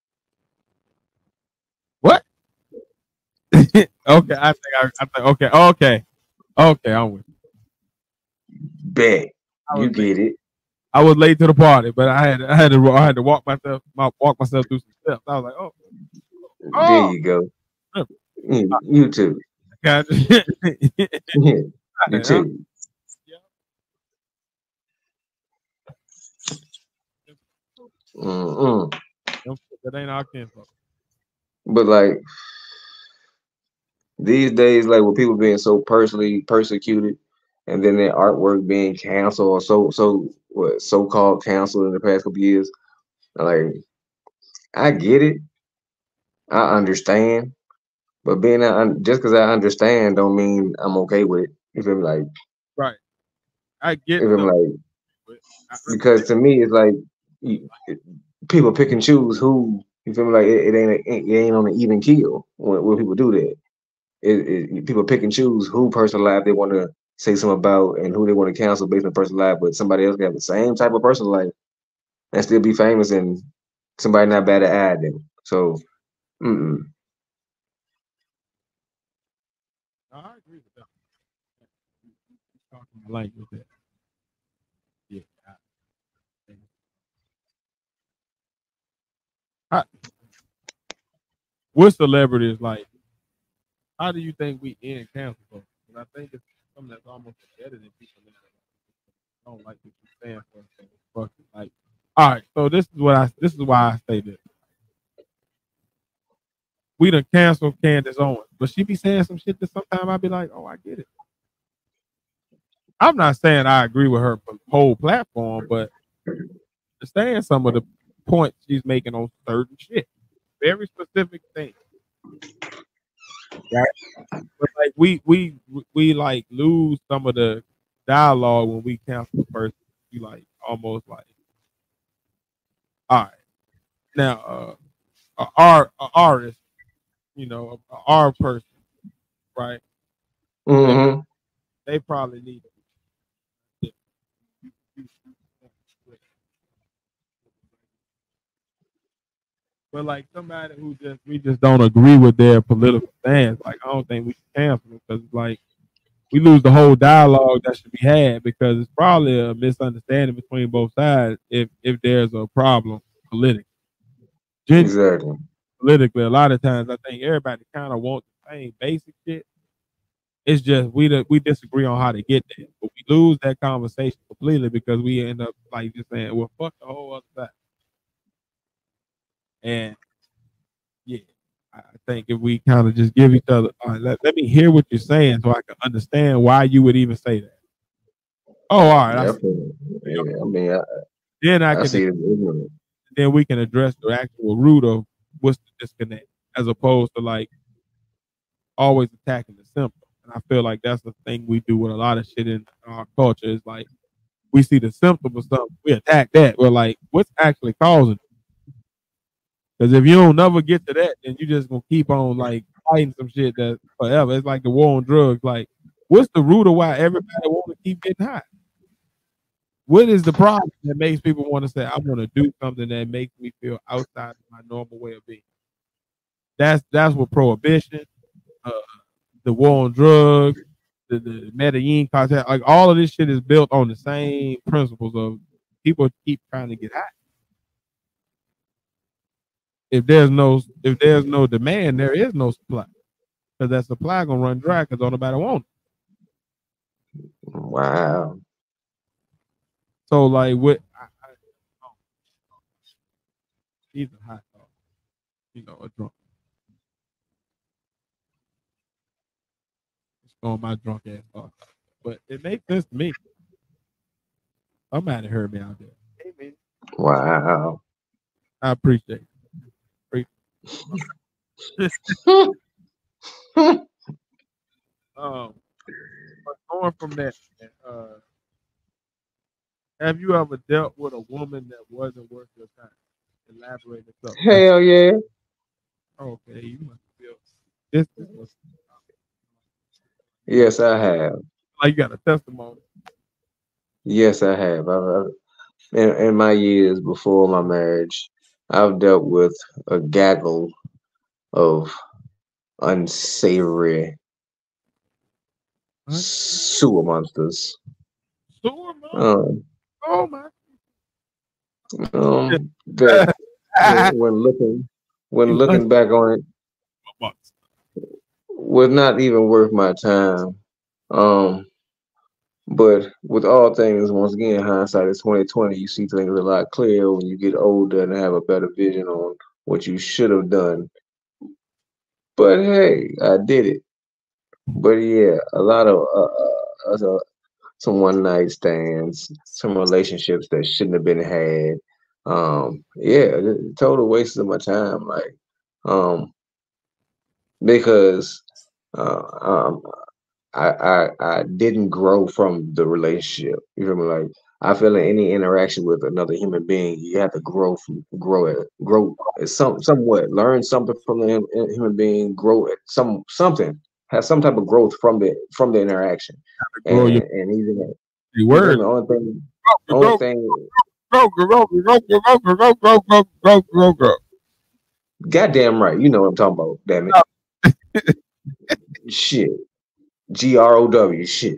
What? Okay, I think okay. I'm with you.
Bet you get it.
I was late to the party, but I had to walk myself through some steps. I was like,
there you go. You too.
Gotcha.
Yeah, you too. Mm-mm.
That ain't our kinfolk.
But like these days, like with people being so personally persecuted, and then their artwork being canceled or so-called canceled in the past couple years, like I get it, I understand, but just because I understand don't mean I'm okay with it. You feel me? Like,
Right. I get
you feel me?
the
Like,
but
because to me, it's like you, people pick and choose who. You feel me? Like it ain't on an even keel when people do that. People pick and choose who personal life they want to say something about and who they want to cancel based on personal life, but somebody else can have the same type of personal life and still be famous and somebody not bad at ad them. So, mm-mm.
no, I agree with that. Talking my language there. Yeah. What celebrities like? How do you think we end cancel culture? And I think it's something that's almost better than people now. Don't like what you stand for. So fuck it. Like, all right. So this is why I say this. We done canceled Candace Owens, but she be saying some shit that sometimes I be like, oh, I get it. I'm not saying I agree with her whole platform, but understand some of the points she's making on certain shit, very specific things. Right? But like we like lose some of the dialogue when we cancel a person. We like almost like, all right, now a artist, a art person, right? They,
Mm-hmm.
they probably need it. But like somebody who we just don't agree with their political stance, like I don't think we should cancel them because like we lose the whole dialogue that should be had because it's probably a misunderstanding between both sides if there's a problem politically.
Exactly.
Politically, a lot of times I think everybody kind of wants the same basic shit. It's just we disagree on how to get there, but we lose that conversation completely because we end up like just saying, "Well, fuck the whole other side." And yeah, I think if we kind of just give each other, all right, let me hear what you're saying so I can understand why you would even say that. Oh, all right, I
Yeah,
see.
yeah. I mean,
Then I
I
can
see it as ignorant.
then we can address the actual root of what's the disconnect, as opposed to like always attacking the symptom. And I feel like that's the thing we do with a lot of shit in our culture. Is like we see the symptom of something, we attack that. We're like, what's actually causing it? Because if you don't never get to that, then you just gonna keep on like fighting some shit that forever. It's like the war on drugs. Like, what's the root of why everybody want to keep getting high? What is the problem that makes people want to say, I want to do something that makes me feel outside of my normal way of being? That's what prohibition, uh, the war on drugs, the Medellin cartel, like all of this shit is built on the same principles of people keep trying to get high. If there's no demand, there is no supply. Because that supply gonna run dry because don't nobody want it.
Wow.
So like what oh, he's a hot dog, a drunk. It's on my drunk ass thought. But it makes sense to me. Somebody heard me out there. Hey man.
Wow.
I appreciate it. um but going from that, have you ever dealt with a woman that wasn't worth your time? Elaborate this up.
Hell yeah.
Okay, you must feel this was
Yes, I have.
like you got a testimony.
Yes, I have. In my years before my marriage, I've dealt with a gaggle of unsavory
Huh?
sewer monsters.
Sewer monster?
Um,
Oh my.
that when looking
You
back on it,
monster.
was not even worth my time. Um, but with all things, once again, hindsight is 2020. You see things a lot clearer when you get older and have a better vision on what you should have done. But hey, I did it. But yeah, a lot of some one night stands, some relationships that shouldn't have been had. Yeah, total waste of my time. Like, um, because uh, um, I didn't grow from the relationship. You feel me? Like, I feel in any interaction with another human being, you have to grow at somewhat, learn something from the human being, grow at something, have some type of growth from the interaction,
Grow your
and even you feel me?
word.
The only
Grow,
thing,
grow, grow, grow, grow, grow, grow, grow, grow, grow, grow, grow.
goddamn right, you know what I'm talking about. Damn it, shit, GROW, shit.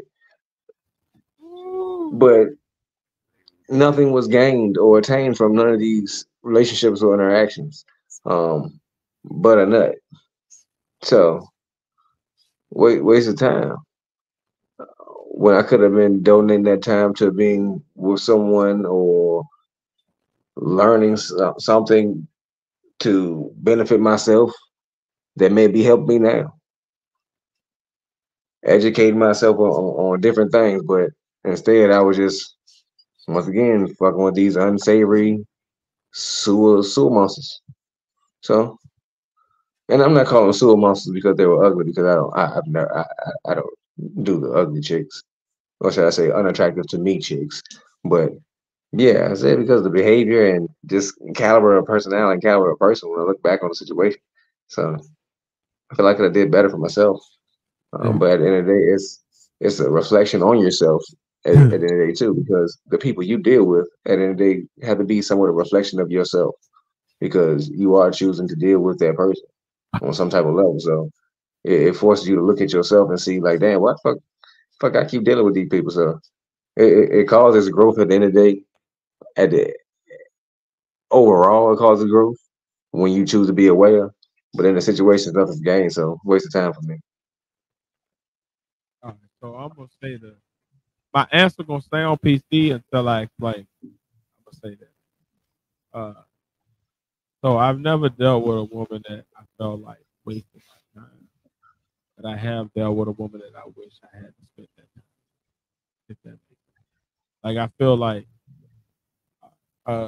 But nothing was gained or attained from none of these relationships or interactions, but a nut. So waste of time when I could have been donating that time to being with someone or learning something to benefit myself that maybe help me now, educating myself on different things. But instead, I was just once again fucking with these unsavory sewer monsters. So. And I'm not calling them sewer monsters because they were ugly because I've never I don't do the ugly chicks, or should I say unattractive to me chicks. But yeah, I say because of the behavior and just caliber of personality and caliber of person when I look back on the situation. So I feel like I did better for myself.
Yeah.
But at the end of the day, it's a reflection on yourself at the end of the day too, because the people you deal with at the end of the day have to be somewhat a reflection of yourself because you are choosing to deal with that person on some type of level. So it forces you to look at yourself and see like, damn, what fuck I keep dealing with these people. So it causes growth at the end of the day. At the overall, it causes growth when you choose to be aware. But in the situation, nothing's gained. So waste of time for me.
All right, so I'm gonna say that my answer gonna stay on PC until I explain. I'm gonna say that. Uh, so I've never dealt with a woman that I felt like wasted my time, but I have dealt with a woman that I wish I had to spend that time. If that makes sense. Like I feel like uh,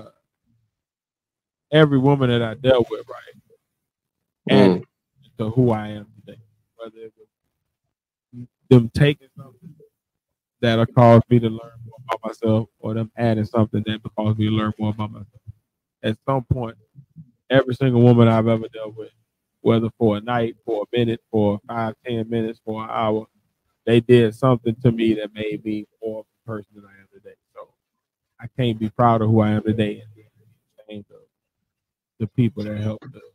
every woman that I dealt with, right, added
Mm,
to who I am today. Whether it was them taking something that'll cause me to learn more about myself, or them adding something that will cause me to learn more about myself. At some point, every single woman I've ever dealt with, whether for a night, for a minute, for 5, 10 minutes, for an hour, they did something to me that made me more of the person that I am today. So I can't be proud of who I am today and be ashamed of the people that helped to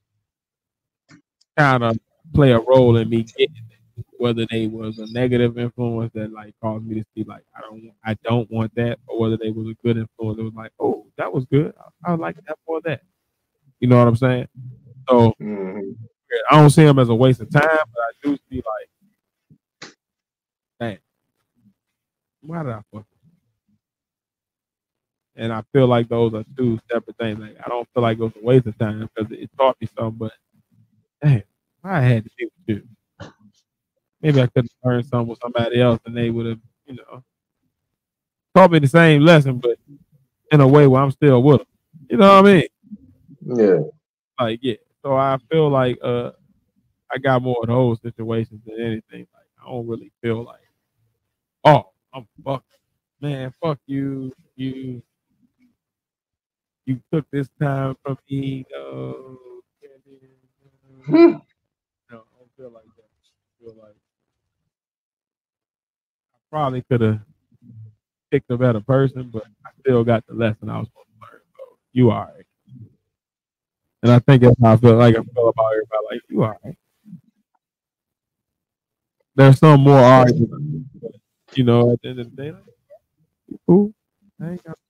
kind of play a role in me getting it. Whether they was a negative influence that like caused me to see like I don't want that, or whether they was a good influence that was like, oh, that was good. I would like that for that. You know what I'm saying? So
mm,
yeah, I don't see them as a waste of time, but I do see like, man, why did I fuck? And I feel like those are two separate things. Like I don't feel like it was a waste of time because it taught me something. But damn, I had to be with you. Maybe I could have learned something with somebody else, and they would have, you know, taught me the same lesson, but in a way where I'm still with them. You know what I mean?
yeah.
Like yeah. So I feel like I got more of those situations than anything. Like I don't really feel like, oh, I'm fucked. Man, fuck you. You took this time from me. No,
Hmm.
no, I don't feel like that. I feel like I probably could have picked a better person, but I still got the lesson I was supposed to learn. So you are right. And I think that's how I feel like I feel about everybody. Like you are right. There's some more arguments, but you know, at the end of the day, like, you cool. I ain't got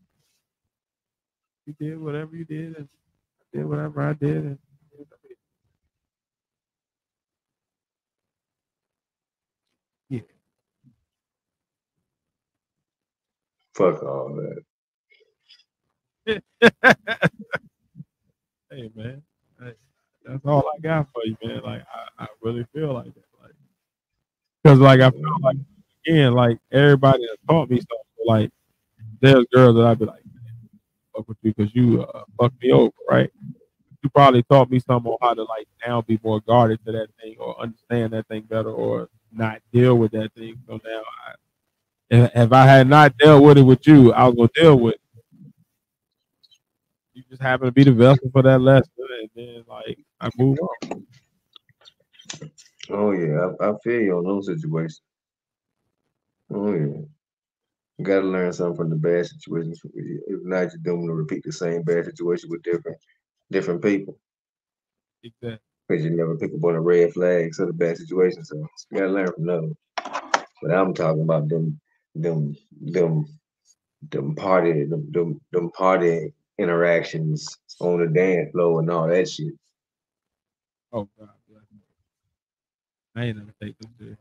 you did whatever you did and I did whatever I did and
Fuck all that.
Hey man, hey, that's all I got for you, man. Like I really feel like that, like because like I feel like again, like everybody that taught me something. Like there's girls that I'd be like, fuck with you because you fucked me over, right? You probably taught me something on how to like now be more guarded to that thing or understand that thing better or not deal with that thing. So now, if I had not dealt with it with you, I was gonna deal with it. You just happen to be the vessel for that lesson, and then like I move on.
Oh yeah, I feel you on those situations. Oh yeah, you gotta learn something from the bad situations. If not, you're doomed to repeat the same bad situation with different people.
Exactly.
Because you never pick up on the red flags of the bad situation. So you gotta learn from those. But I'm talking about them, them, them party interactions on the dance floor and all that shit.
Oh God, bless me. I ain't never take this serious.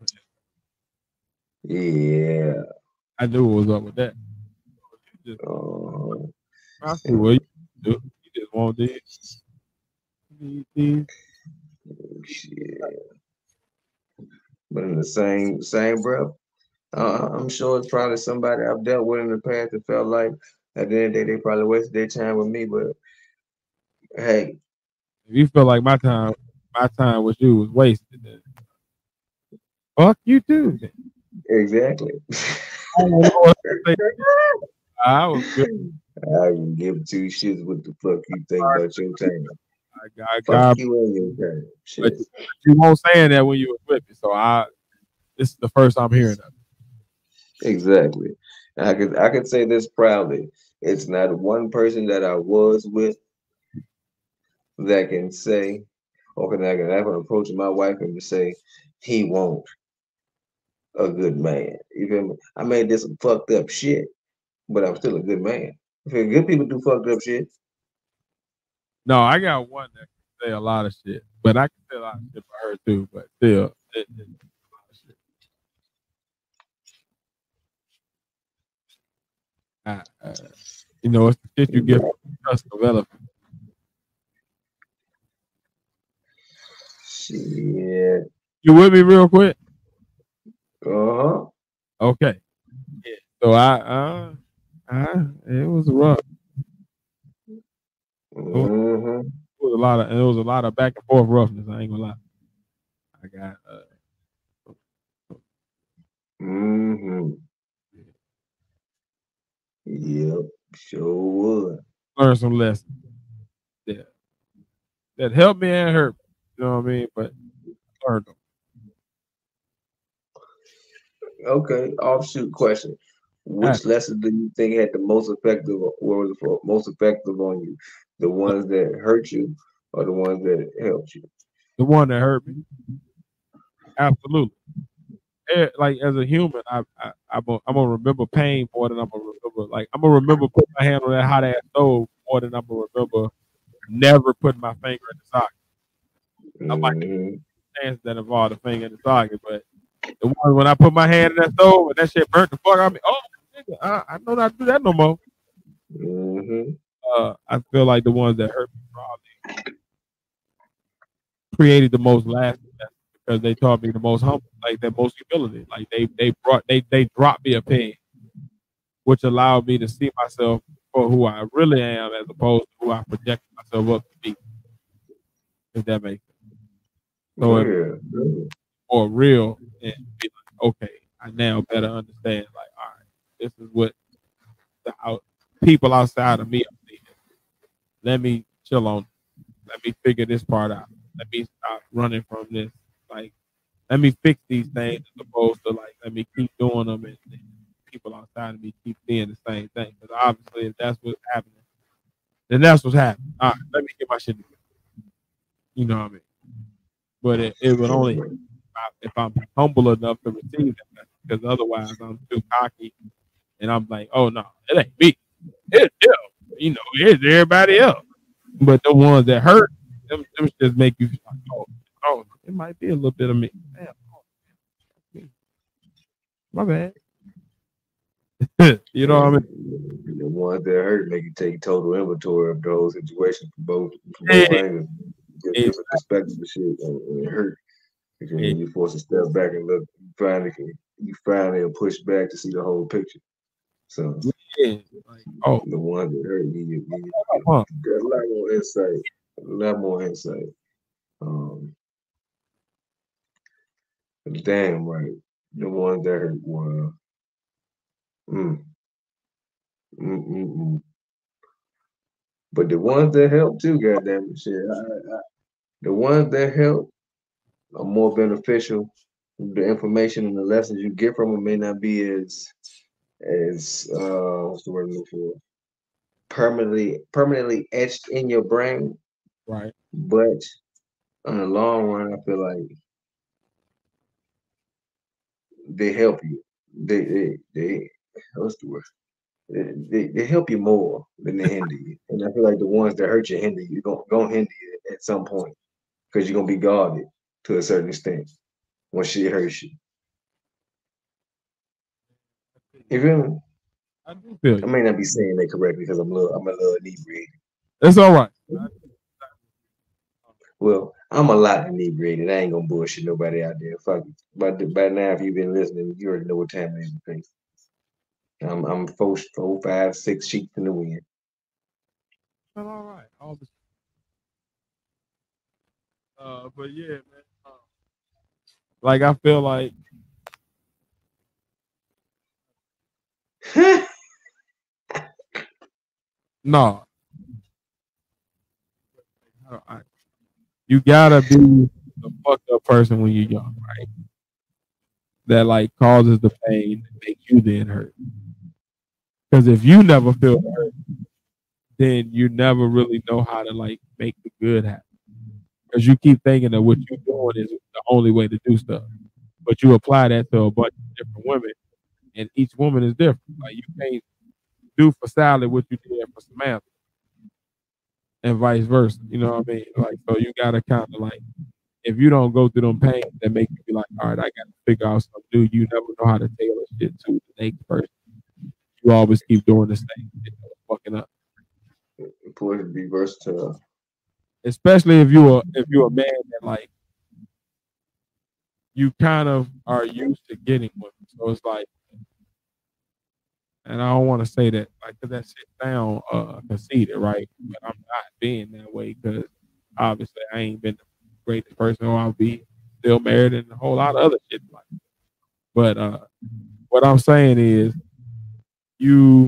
Yeah.
I knew what was up with that. You just,
Uh,
I see what you do. You just want these.
shit. But in the same breath, I'm sure it's probably somebody I've dealt with in the past that felt like at the end of the day they probably wasted their time with me. But hey,
If you feel like my time with you was wasted, then fuck you too. Then.
exactly.
I don't know what to say. I was good.
I can give two shits what the fuck you think about your time.
I
Fuck
got,
you and your time.
but
Shit.
you won't saying that when you was with me. So this is the first I'm hearing of it.
Exactly. And I could say this proudly. It's not one person that I was with that can say, or I can approach my wife and say, he won't a good man. You feel me? I may did some fucked up shit, but I'm still a good man. You feel good people do fucked up shit.
No, I got one that can say a lot of shit, but I can say a lot of shit for her too. But still, it's a lot of shit. It's the shit you get from trust development.
Shit.
You with me real quick?
Uh-huh.
Okay. Yeah. So it was rough.
Mm-hmm.
It was a lot of back and forth roughness. I ain't gonna lie. I got
Mm-hmm. Yep. Sure would.
learned some lessons. Yeah, that helped me and hurt me. You know what I mean? But I learned them.
Okay. Offshoot question.
All right.
Which lesson do you think had the most effective or was the most effective on you? The ones that hurt you or the ones that helped you?
The one that hurt me, absolutely. Like as a human, I'm gonna remember pain more than I'm gonna remember. Like I'm gonna remember putting my hand on that hot ass stove more than I'm gonna remember never putting my finger in the socket. I might
Mm-hmm.
chance that involved a finger in the socket, but the one when I put my hand in that stove and that shit burnt the fuck out of me. Oh, nigga, I know not to do that no more.
Mm-hmm.
I feel like the ones that hurt me probably created the most lasting lessons because they taught me the most humble, like the most humility. Like they dropped me a pin, which allowed me to see myself for who I really am as opposed to who I project myself up to be. If that makes sense. So
Oh
it's
yeah.
more real and be like, okay, I now better understand. Like, all right, this is what how people outside of me are seeing. Let me chill on. Let me figure this part out. Let me stop running from this. Like, let me fix these things as opposed to like, let me keep doing them and people outside of me keep seeing the same thing. Because obviously, if that's what's happening, then that's what's happening. All right, let me get my shit together. You know what I mean? But it would only if I'm humble enough to receive that, because otherwise I'm too cocky and I'm like, oh no, it ain't me. It's them. It's everybody else. But the ones that hurt, them just make you like, oh, it might be a little bit of me. Damn, my bad. You know what I mean?
The ones that hurt make you take total inventory of the whole situation from
Yeah,
both angles, get
exactly.
different perspectives of shit, and it hurt because when you force to step back and look, you finally are pushed back to see the whole picture. So
Yeah. Like, oh,
the ones that hurt you
huh.
got a lot more insight, a lot more insight. Um, damn right, the ones that hurt were. Mm, mm, mm, mm. But the ones that help too, goddamn it, shit. The ones that help are more beneficial. The information and the lessons you get from them may not be as what's the word I'm looking for? Permanently etched in your brain,
Right.
but in the long run, I feel like they help you. They what's the word? They help you more than they hinder you. And I feel like the ones that hurt you hinder you, gonna hinder you at some point because you're gonna be guarded to a certain extent when shit hurts you. You feel me?
I do feel
I
you.
may not be saying that correctly because I'm a little inebriated.
It's all right.
Well, I'm a lot inebriated. I ain't gonna bullshit nobody out there. Fuck it. But by now, if you've been listening, you already know what time it is. Because I'm four, 5, 6 sheets in the wind.
All right. All the but yeah, man. Like I feel like no, you gotta be the fucked up person when you're young, right? That like causes the pain that makes you then hurt. Because if you never feel hurt, then you never really know how to like make the good happen. Because you keep thinking that what you're doing is the only way to do stuff, but you apply that to a bunch of different women, and each woman is different. Like you can't do for Sally what you did for Samantha, and vice versa. You know what I mean? Like so, you gotta kind of like if you don't go through them pains that make you be like, all right, I gotta figure out something new. You never know how to tailor shit to the next person. You always keep doing the same shit, fucking up.
Important to be versatile.
Especially if you're a man that like you kind of are used to getting women. So it's like, and I don't want to say that like because that shit sound conceited, right? But I'm not being that way because obviously I ain't been the greatest person, or I'll be still married and a whole lot of other shit like. But what I'm saying is you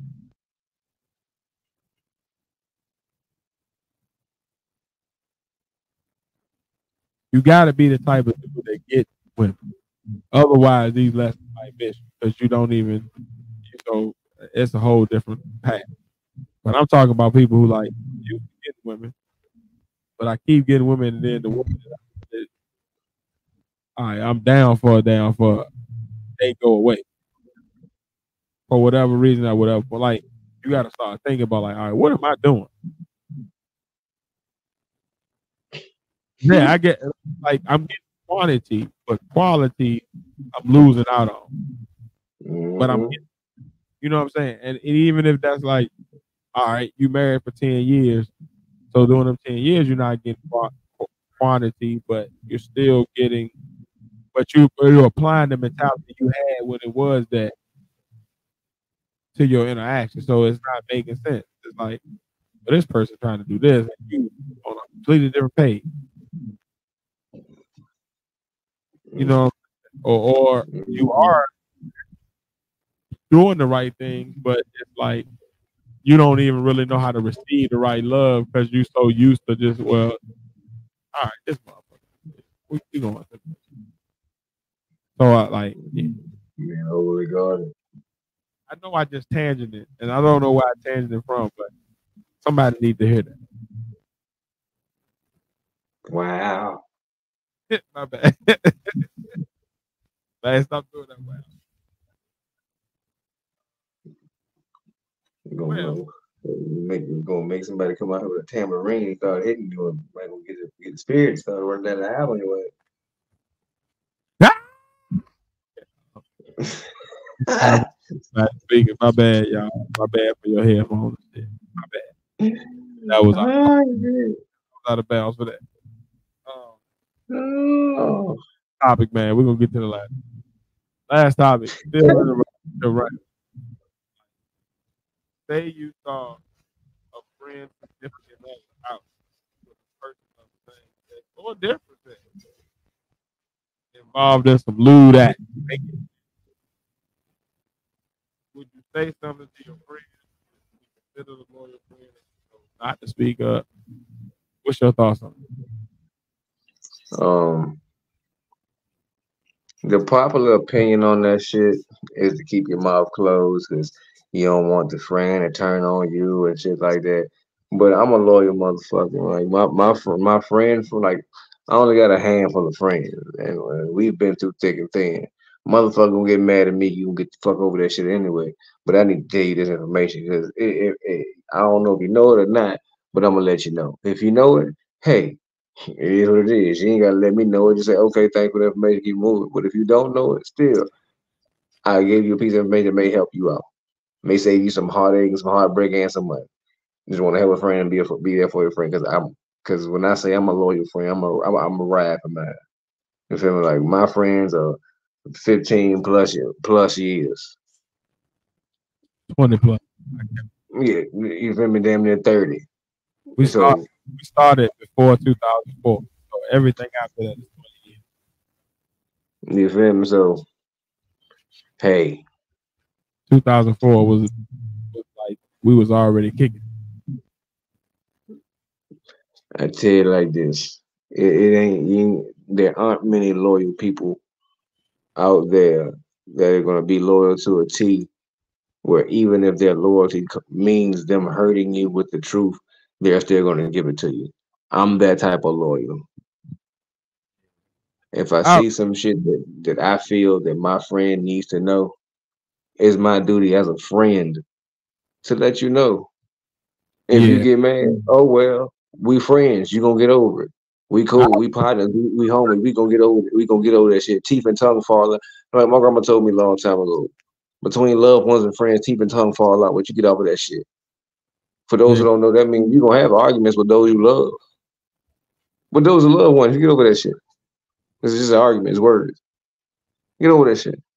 you got to be the type of people that get women. Otherwise, these lessons might miss you because you don't even. So it's a whole different path. But I'm talking about people who like you get women, but I keep getting women, and then the women that all right, I'm down for they go away for whatever reason or whatever. But like you got to start thinking about like, all right, what am I doing? Yeah, I get like I'm getting quantity, but quality I'm losing out on. But I'm,
Mm-hmm.
you know what I'm saying? And even if that's like, all right, you married for 10 years, so during them 10 years you're not getting quantity, but you're still getting, but you're applying the mentality you had when it was that to your interaction. So it's not making sense. It's like, well, this person trying to do this, and you on a completely different page. You know, or you
Mm-hmm.
are doing the right thing, but it's like you don't even really know how to receive the right love because you're so used to just well, all right, this motherfucker, we going to. So I like, yeah,
Being overregarded.
I know I just tangented, and I don't know where I tangented from, but somebody need to hear
Wow.
that. My bad. Man, stop doing that. Wow. Well,
Gonna make somebody come out here with a tambourine and start hitting you and might gonna get the spirit start running down the alleyway.
ah! Right, speaking, my bad, y'all. My bad for your headphones. And shit. My bad. That was
Oh, yeah.
out of bounds for that. Um,
Oh.
topic, man. We're gonna get to the last topic. Still in the right. Say you saw a friend significant other out with a person of the same sex or different sex involved in some lewd act. Would you say something to your friend? Would you consider the loyal friend not to speak up? What's your thoughts on it?
Um, the popular opinion on that shit is to keep your mouth closed because you don't want the friend to turn on you and shit like that. But I'm a loyal motherfucker. Like my friend from like I only got a handful of friends, and we've been through thick and thin. Motherfucker gonna get mad at me. You can get the fuck over that shit anyway. But I need to tell you this information because I don't know if you know it or not, but I'm gonna let you know. If you know it, hey, it is what it is. You ain't gotta let me know it. Just say, okay, thank you for the information, keep moving. But if you don't know it, still, I gave you a piece of information that may help you out. May save you some heartache and some heartbreak and some money. Just want to have a friend and be there for your friend because when I say I'm a loyal friend, I'm a ride for mine. You feel me? Like my friends are 15 plus years.
20 plus.
Yeah, you feel me? Damn near 30.
We
So
started before 2004. So everything after that is 20 years.
you feel me? So hey,
2004 was like we was already kicking.
I tell you like this. It ain't there aren't many loyal people out there that are gonna be loyal to a T where even if their loyalty means them hurting you with the truth, they're still gonna give it to you. I'm that type of loyal. If I
I,
see some shit that I feel that my friend needs to know, it's my duty as a friend to let you know. If you
yeah,
get mad, oh well, we friends. You gonna get over it. We
I,
cool. We partners. We homies. We gonna get over it. We gonna get over that shit. Teeth and tongue falling. Like my grandma told me a long time ago. Between loved ones and friends, teeth and tongue fall out. But you get over that shit. For those
yeah,
who don't know, that means you gonna have arguments with those you love. But those are loved ones. You get over that shit. It's just an argument. It's words. Get over that shit.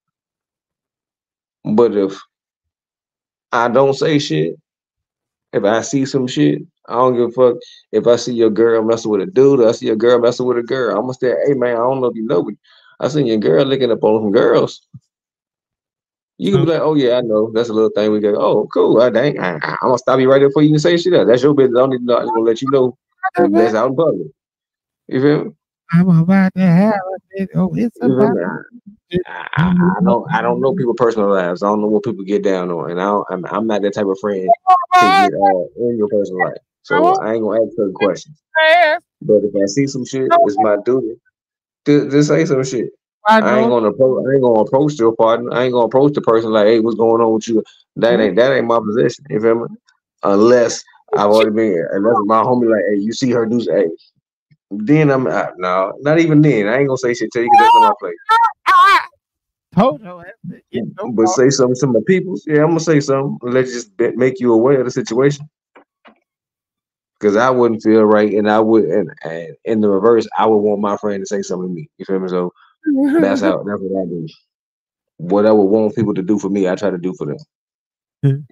But if I don't say shit, if I see some shit, I don't give a fuck. If I see your girl messing with a dude, or I see a girl messing with a girl, I'm gonna say, hey man, I don't know if you know, but I seen your girl licking up on some girls. You can be like, oh yeah, I know. That's a little thing we go. Oh, cool. I'm gonna stop you right there before you can say shit. That's your business. I don't need to know. I just want to let you know that's out in public. You feel me?
I'm about to have it. Oh, it's
You feel
about
me? I don't know people's personal lives. I don't know what people get down on, and I'm not that type of friend to get in your personal life. So I ain't gonna ask certain questions. But if I see some shit, it's my duty to just say some shit.
I
I ain't
know.
gonna approach your partner. I ain't gonna approach the person like, hey, what's going on with you? That ain't my position. You feel me? Unless unless my homie like, hey, you see her do, hey, then I'm out. No, not even then. I ain't gonna say shit to you because that's not my place.
Toto,
But say something to my people. Yeah, I'm gonna say something. Let's just make you aware of the situation. Because I wouldn't feel right, and I would, and in the reverse, I would want my friend to say something to me. You feel me? So that's what I do. What I would want people to do for me, I try to do for them.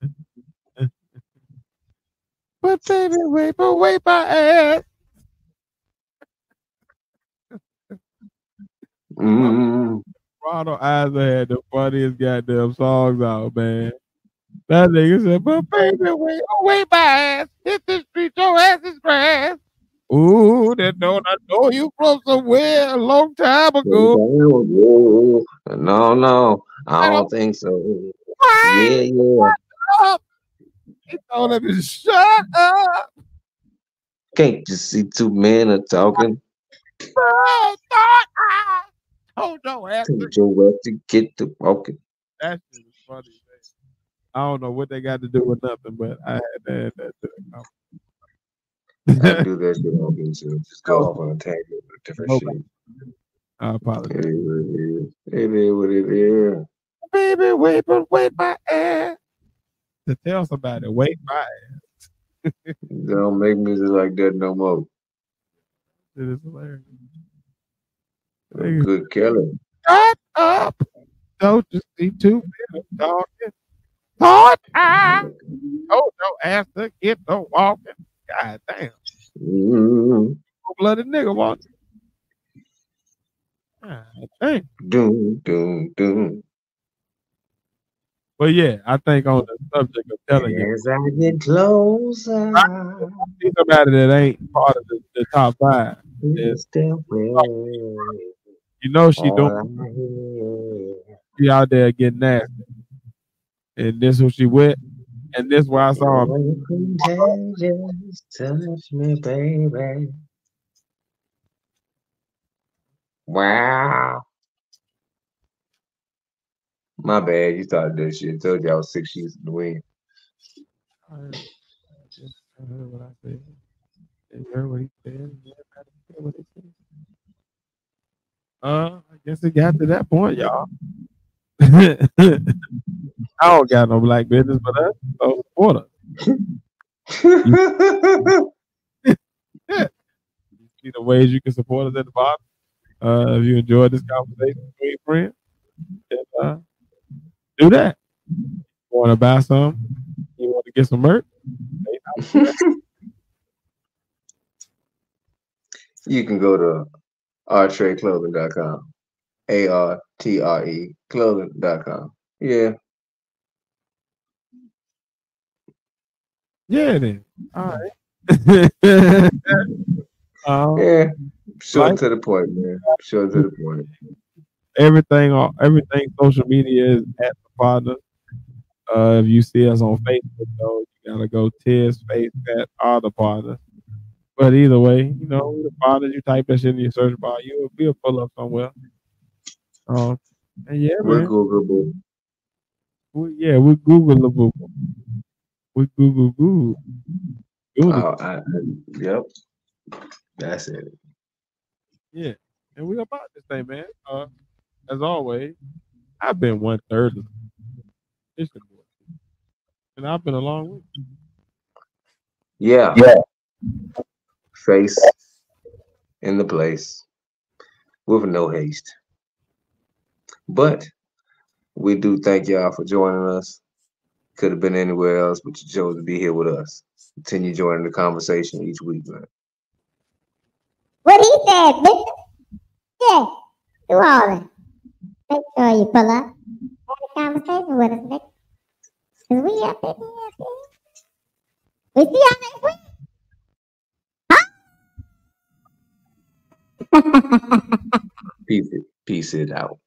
But baby, wait my ass.
Mm-hmm.
Ronald Isaac had the funniest goddamn songs out, man. That nigga said, but baby, wait my ass. Hit the street, your ass is grass. Ooh, that don't I know you from somewhere a long time ago.
No, I
I
don't
don't
think so.
why
Yeah.
up. He told him to shut up.
Can't you see two men are talking?
I thought I told your ass.
Told your ass to get to walking.
That shit is funny, man. I don't know what they got to do with nothing, but I had to add that to
I
the
do that shit often too. Just go off on a tangent with different shit.
I apologize.
It is what it is. It is what it is.
baby, wait my ass. To tell somebody, wait my ass.
They don't make music like that no more.
It is hilarious.
Good Kelly.
Shut up. Don't you see two men talking? Thought I told your ass to get to walking. God damn.
Mm,
Blooded nigga walking. God damn.
doom, doom, doom.
But yeah, I think on the subject of telling you,
As I get closer,
see somebody that ain't part of the top five. Is,
step away.
you know she
All
doing
I hear.
she out there getting nasty. And this who she with. And this where I saw him.
You're contagious, touch me, baby. Wow. My bad, you started that shit. Told you I was 6 years in the wind.
I heard what I said. You heard what he said. What he said. I guess it got to that point, y'all. I don't got no black business, but us, so support us. You see the ways you can support us at the bottom. If you enjoyed this conversation with your friends, then, do that. You want to buy some? You want to get some merch?
You can go to artreclothing.com. ARTRE clothing.com. Yeah.
Yeah, then. All right.
Yeah. Short
like-
to the point, man. Short to the point.
everything social media is at the partner. If you see us on Facebook, though, you gotta go Tiz Face at all the partners. But either way, you know, the partners, you type that shit in your search bar, you'll pull up somewhere. And yeah,
We're
man.
Googleable.
We Googleable. We Google.
Yep. That's it.
Yeah. And we about this thing, man. As always, I've been 1/3 of this, and I've been a long week.
Yeah. Face in the place with no haste. But we do thank y'all for joining us. Could have been anywhere else, but you chose to be here with us. Continue joining the conversation each week, man.
What he said, bitch. Yeah, do all that. Make sure you pull up. Have a conversation with us, nigga. Cause we up in here. We see y'all next week.
Peace it out.